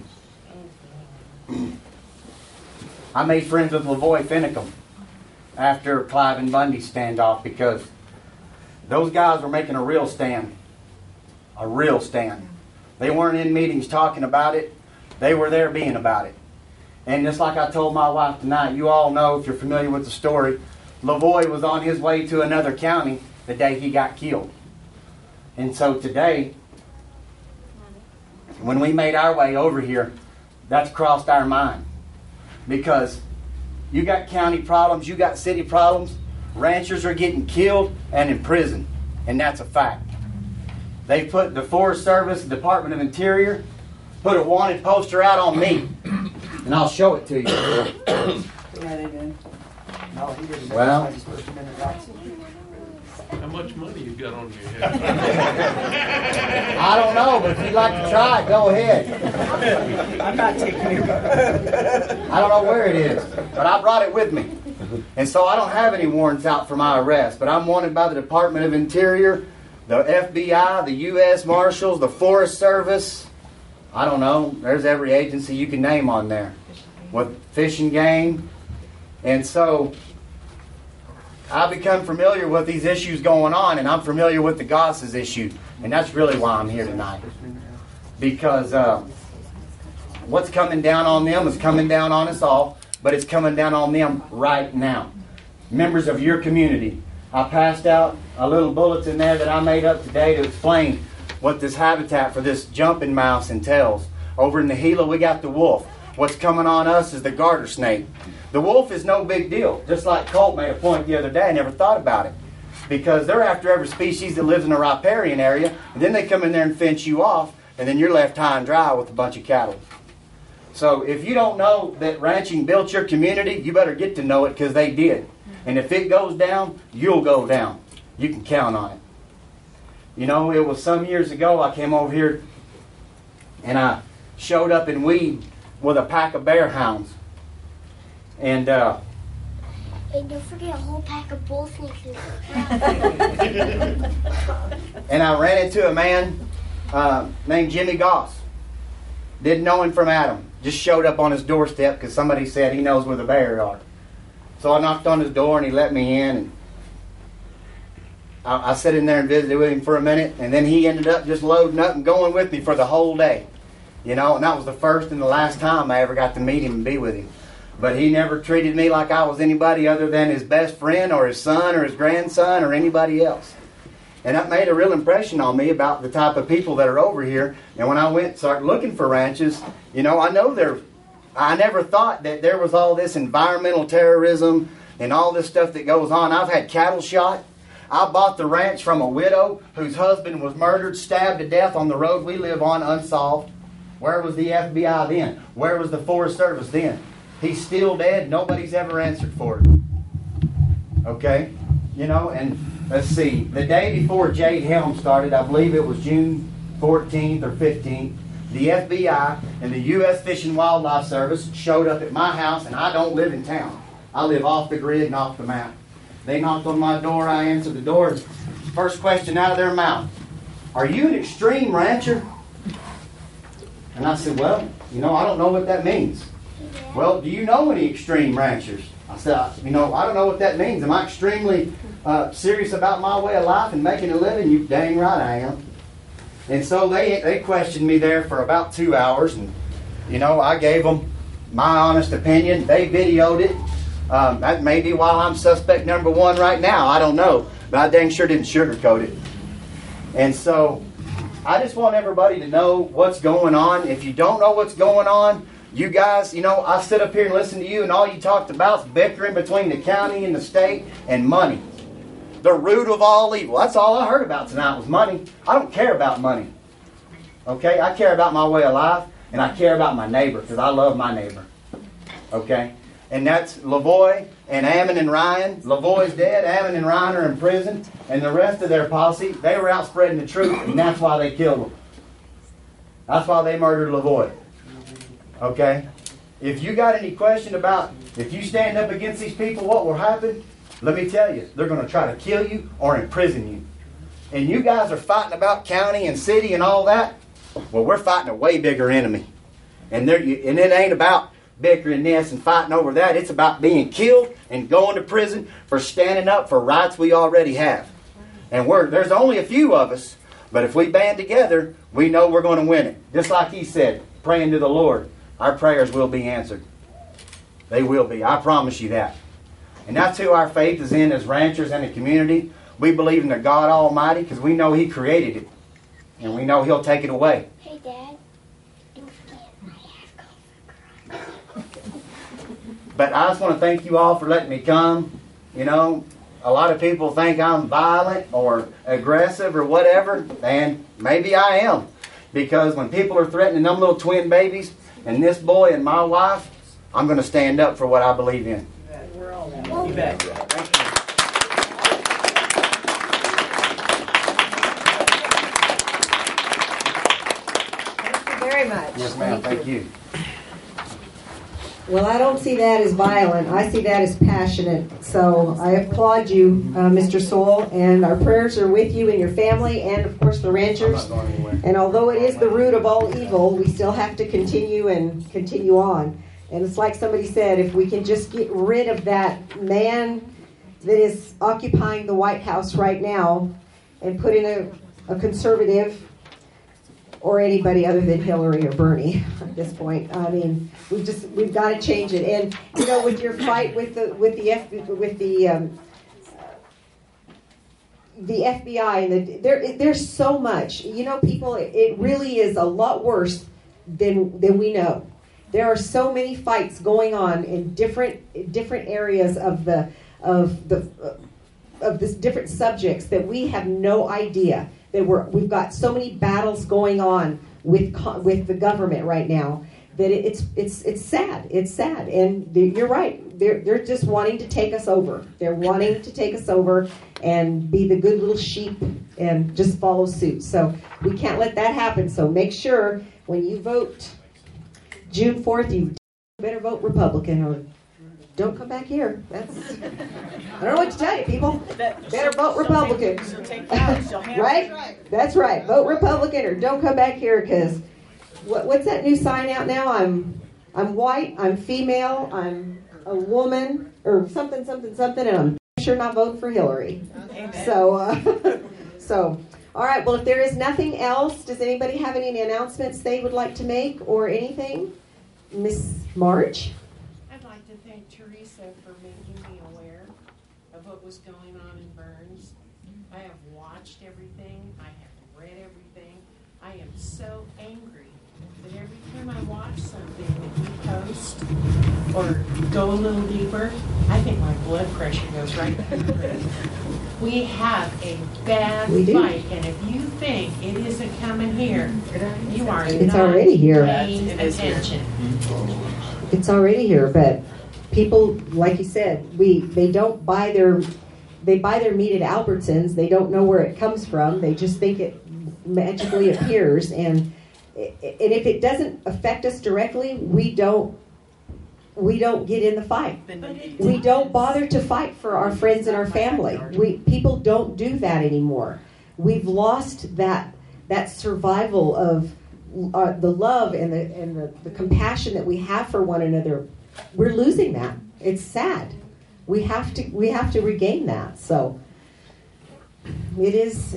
I made friends with Lavoy Finicum after Clive and Bundy standoff, because those guys were making a real stand. A real stand. They weren't in meetings talking about it. They were there being about it. And just like I told my wife tonight, you all know, if you're familiar with the story, Lavoy was on his way to another county the day he got killed. And so today, when we made our way over here, that's crossed our mind. Because you got county problems, you got city problems, ranchers are getting killed and imprisoned, and that's a fact. They put the Forest Service, the Department of Interior, put a wanted poster out on me, and I'll show it to you. Yeah, they did. No, he didn't. Well, How much money you got on your head? I don't know, but if you'd like to try it, go ahead. I'm not taking it. I don't know where it is, but I brought it with me. And so I don't have any warrants out for my arrest, but I'm wanted by the Department of Interior, the FBI, the U.S. Marshals, the Forest Service. I don't know. There's every agency you can name on there with Fish and Game. And so I've become familiar with these issues going on, and I'm familiar with the Gosses issue. And that's really why I'm here tonight. Because what's coming down on them is coming down on us all, but it's coming down on them right now. Members of your community. I passed out a little bulletin there that I made up today to explain what this habitat for this jumping mouse entails. Over in the Gila, we got the wolf. What's coming on us is the garter snake. The wolf is no big deal. Just like Colt made a point the other day, I never thought about it. Because they're after every species that lives in a riparian area, and then they come in there and fence you off, and then you're left high and dry with a bunch of cattle. So if you don't know that ranching built your community, you better get to know it, because they did. And if it goes down, you'll go down. You can count on it. You know, it was some years ago I came over here and I showed up in Weed with a pack of bear hounds. And hey, don't forget a whole pack of bull snakes. And I ran into a man named Jimmy Goss. Didn't know him from Adam. Just showed up on his doorstep because somebody said he knows where the bears are. So I knocked on his door and he let me in. And I sat in there and visited with him for a minute. And then he ended up just loading up and going with me for the whole day. You know, and that was the first and the last time I ever got to meet him and be with him. But he never treated me like I was anybody other than his best friend or his son or his grandson or anybody else. And that made a real impression on me about the type of people that are over here. And when I went and started looking for ranches, you know, I never thought that there was all this environmental terrorism and all this stuff that goes on. I've had cattle shot. I bought the ranch from a widow whose husband was murdered, stabbed to death on the road we live on, unsolved. Where was the FBI then? Where was the Forest Service then? He's still dead. Nobody's ever answered for it. Okay? You know, and let's see. The day before Jade Helm started, I believe it was June 14th or 15th, the FBI and the U.S. Fish and Wildlife Service showed up at my house, and I don't live in town. I live off the grid and off the map. They knocked on my door. I answered the door. First question out of their mouth, "Are you an extreme rancher?" And I said, "Well, you know, I don't know what that means." "Well, do you know any extreme ranchers?" I said, "You know, I don't know what that means. Am I extremely serious about my way of life and making a living?" "You dang right I am." And so they questioned me there for about 2 hours, and you know, I gave them my honest opinion. They videoed it. That may be why I'm suspect number one right now. I don't know, but I dang sure didn't sugarcoat it. And so I just want everybody to know what's going on. If you don't know what's going on, you guys, you know, I sit up here and listen to you, and all you talked about is bickering between the county and the state and money. The root of all evil. That's all I heard about tonight was money. I don't care about money. Okay? I care about my way of life, and I care about my neighbor because I love my neighbor. Okay? And that's Lavoy and Ammon and Ryan. Lavoy's dead. Ammon and Ryan are in prison. And the rest of their posse, they were out spreading the truth, and that's why they killed them. That's why they murdered Lavoy. Okay? If you got any question about if you stand up against these people, what will happen? Let me tell you, they're going to try to kill you or imprison you. And you guys are fighting about county and city and all that. Well, we're fighting a way bigger enemy. And it ain't about bickering this and fighting over that. It's about being killed and going to prison for standing up for rights we already have. And there's only a few of us, but if we band together, we know we're going to win it. Just like he said, praying to the Lord, our prayers will be answered. They will be. I promise you that. And that's who our faith is in as ranchers and a community. We believe in the God Almighty because we know He created it. And we know He'll take it away. Hey, Dad. Don't forget, I have COVID. But I just want to thank you all for letting me come. You know, a lot of people think I'm violent or aggressive or whatever, and maybe I am. Because when people are threatening them little twin babies and this boy and my wife, I'm going to stand up for what I believe in. We're all You bet. Thank you. Very much. Yes, ma'am. Thank you. Well, I don't see that as violent. I see that as passionate. So I applaud you, Mr. Sewell, and our prayers are with you and your family and, of course, the ranchers. And although it is the root of all evil, we still have to continue and continue on. And it's like somebody said, if we can just get rid of that man that is occupying the White House right now and put in a conservative or anybody other than Hillary or Bernie at this point. I mean, we've got to change it. And you know, with your fight with the FBI and there's so much. You know, people, it really is a lot worse than we know. There are so many fights going on in different areas of this different subjects that we have no idea. We've got so many battles going on with the government right now that it's sad. It's sad, and you're right. They're just wanting to take us over. They're wanting to take us over and be the good little sheep and just follow suit. So we can't let that happen. So make sure when you vote June 4th, you better vote Republican or don't come back here. I don't know what to tell you, people. Better vote Republican. Right? That's right. Vote Republican or don't come back here, because what's that new sign out now? I'm white, I'm female, I'm a woman, or something, and I'm sure not voting for Hillary. So, all right. Well, if there is nothing else, does anybody have any announcements they would like to make or anything? Miss Marge? I'd like to thank Teresa for making me aware of what was going on in Burns. I have watched everything. I have read everything. I am so angry that every time I watch something that you post or go a little deeper, I think my blood pressure goes right through the roof. We have a bad fight, and if you think it isn't coming here, you are It's not already here. paying attention. It's already here, but people, like you said, they buy their meat at Albertsons. They don't know where it comes from. They just think it magically appears, and if it doesn't affect us directly, we don't get in the fight. We don't bother to fight for our friends and our family. People don't do that anymore. We've lost that survival of the love and the compassion that we have for one another. We're losing that. It's sad. We have to regain that. So it is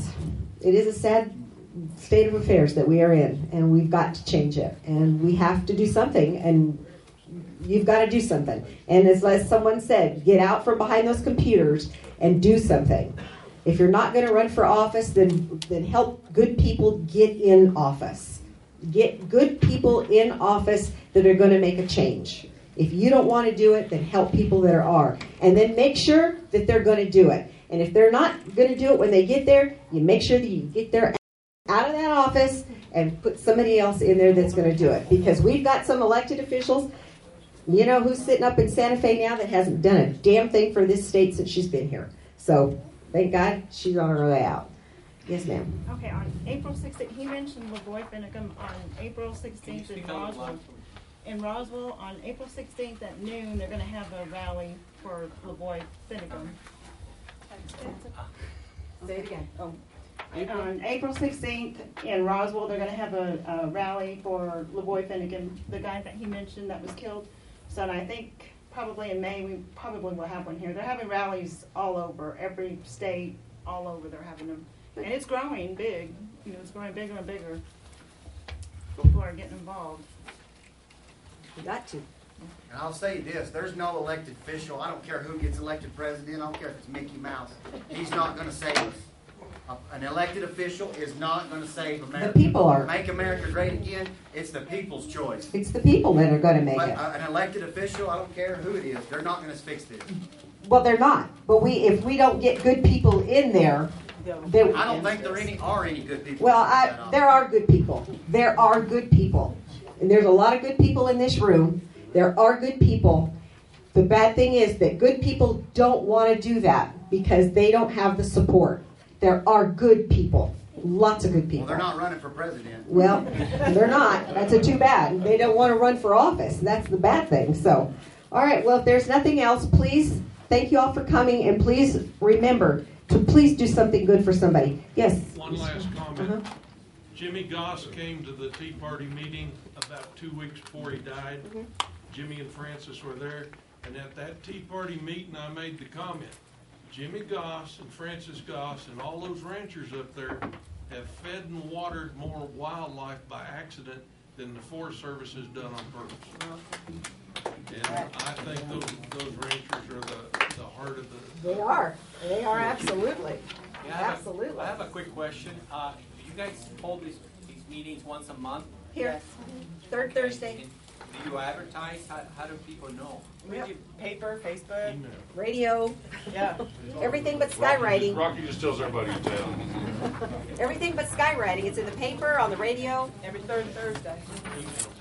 a sad state of affairs that we are in, and we've got to change it, and we have to do something. And you've got to do something. And as someone said, get out from behind those computers and do something. If you're not going to run for office, then help good people get in office. Get good people in office that are going to make a change. If you don't want to do it, then help people that are. And then make sure that they're going to do it. And if they're not going to do it when they get there, you make sure that you get their out of that office and put somebody else in there that's going to do it. Because we've got some elected officials. You know who's sitting up in Santa Fe now that hasn't done a damn thing for this state since she's been here. So thank God she's on her way out. Yes, ma'am. Okay, on April 16th, he mentioned LaVoy Finicum on April 16th in Roswell. In Roswell, on April 16th at noon, they're going to have a rally for LaVoy Finicum. Say it again. Oh. On April 16th in Roswell, they're going to have a rally for LaVoy Finicum, the guy that he mentioned that was killed. So I think probably in May, we probably will have one here. They're having rallies all over, every state, all over they're having them. And it's growing big. You know, it's growing bigger and bigger. People are getting involved. You got to. And I'll say this, there's no elected official, I don't care who gets elected president, I don't care if it's Mickey Mouse, he's not going to save us. An elected official is not going to save America. The people are. Make America great again. It's the people's choice. It's the people that are going to make But it. an elected official, I don't care who it is, they're not going to fix this. Well, they're not. But if we don't get good people in there, I don't think there are any good people. well, there are good people. There are good people. And there's a lot of good people in this room. There are good people. The bad thing is that good people don't want to do that because they don't have the support. There are good people. Lots of good people. Well, they're not running for president. Well, they're not. That's too bad. They don't want to run for office. That's the bad thing. So, all right. Well, if there's nothing else, please, thank you all for coming. And please remember to please do something good for somebody. Yes? One last comment. Jimmy Goss came to the Tea Party meeting about 2 weeks before he died. Jimmy and Francis were there. And at that Tea Party meeting, I made the comment, Jimmy Goss and Francis Goss and all those ranchers up there have fed and watered more wildlife by accident than the Forest Service has done on purpose. And I think those ranchers are the heart of the... They are. They are absolutely. Absolutely. I have a quick question. You guys hold these meetings once a month? Here. Third Thursday. Do you advertise? How do people know? Paper, Facebook, radio. Yeah. Everything but skywriting. Rocky just tells everybody in town. Everything but skywriting. It's in the paper, on the radio. Every third Thursday.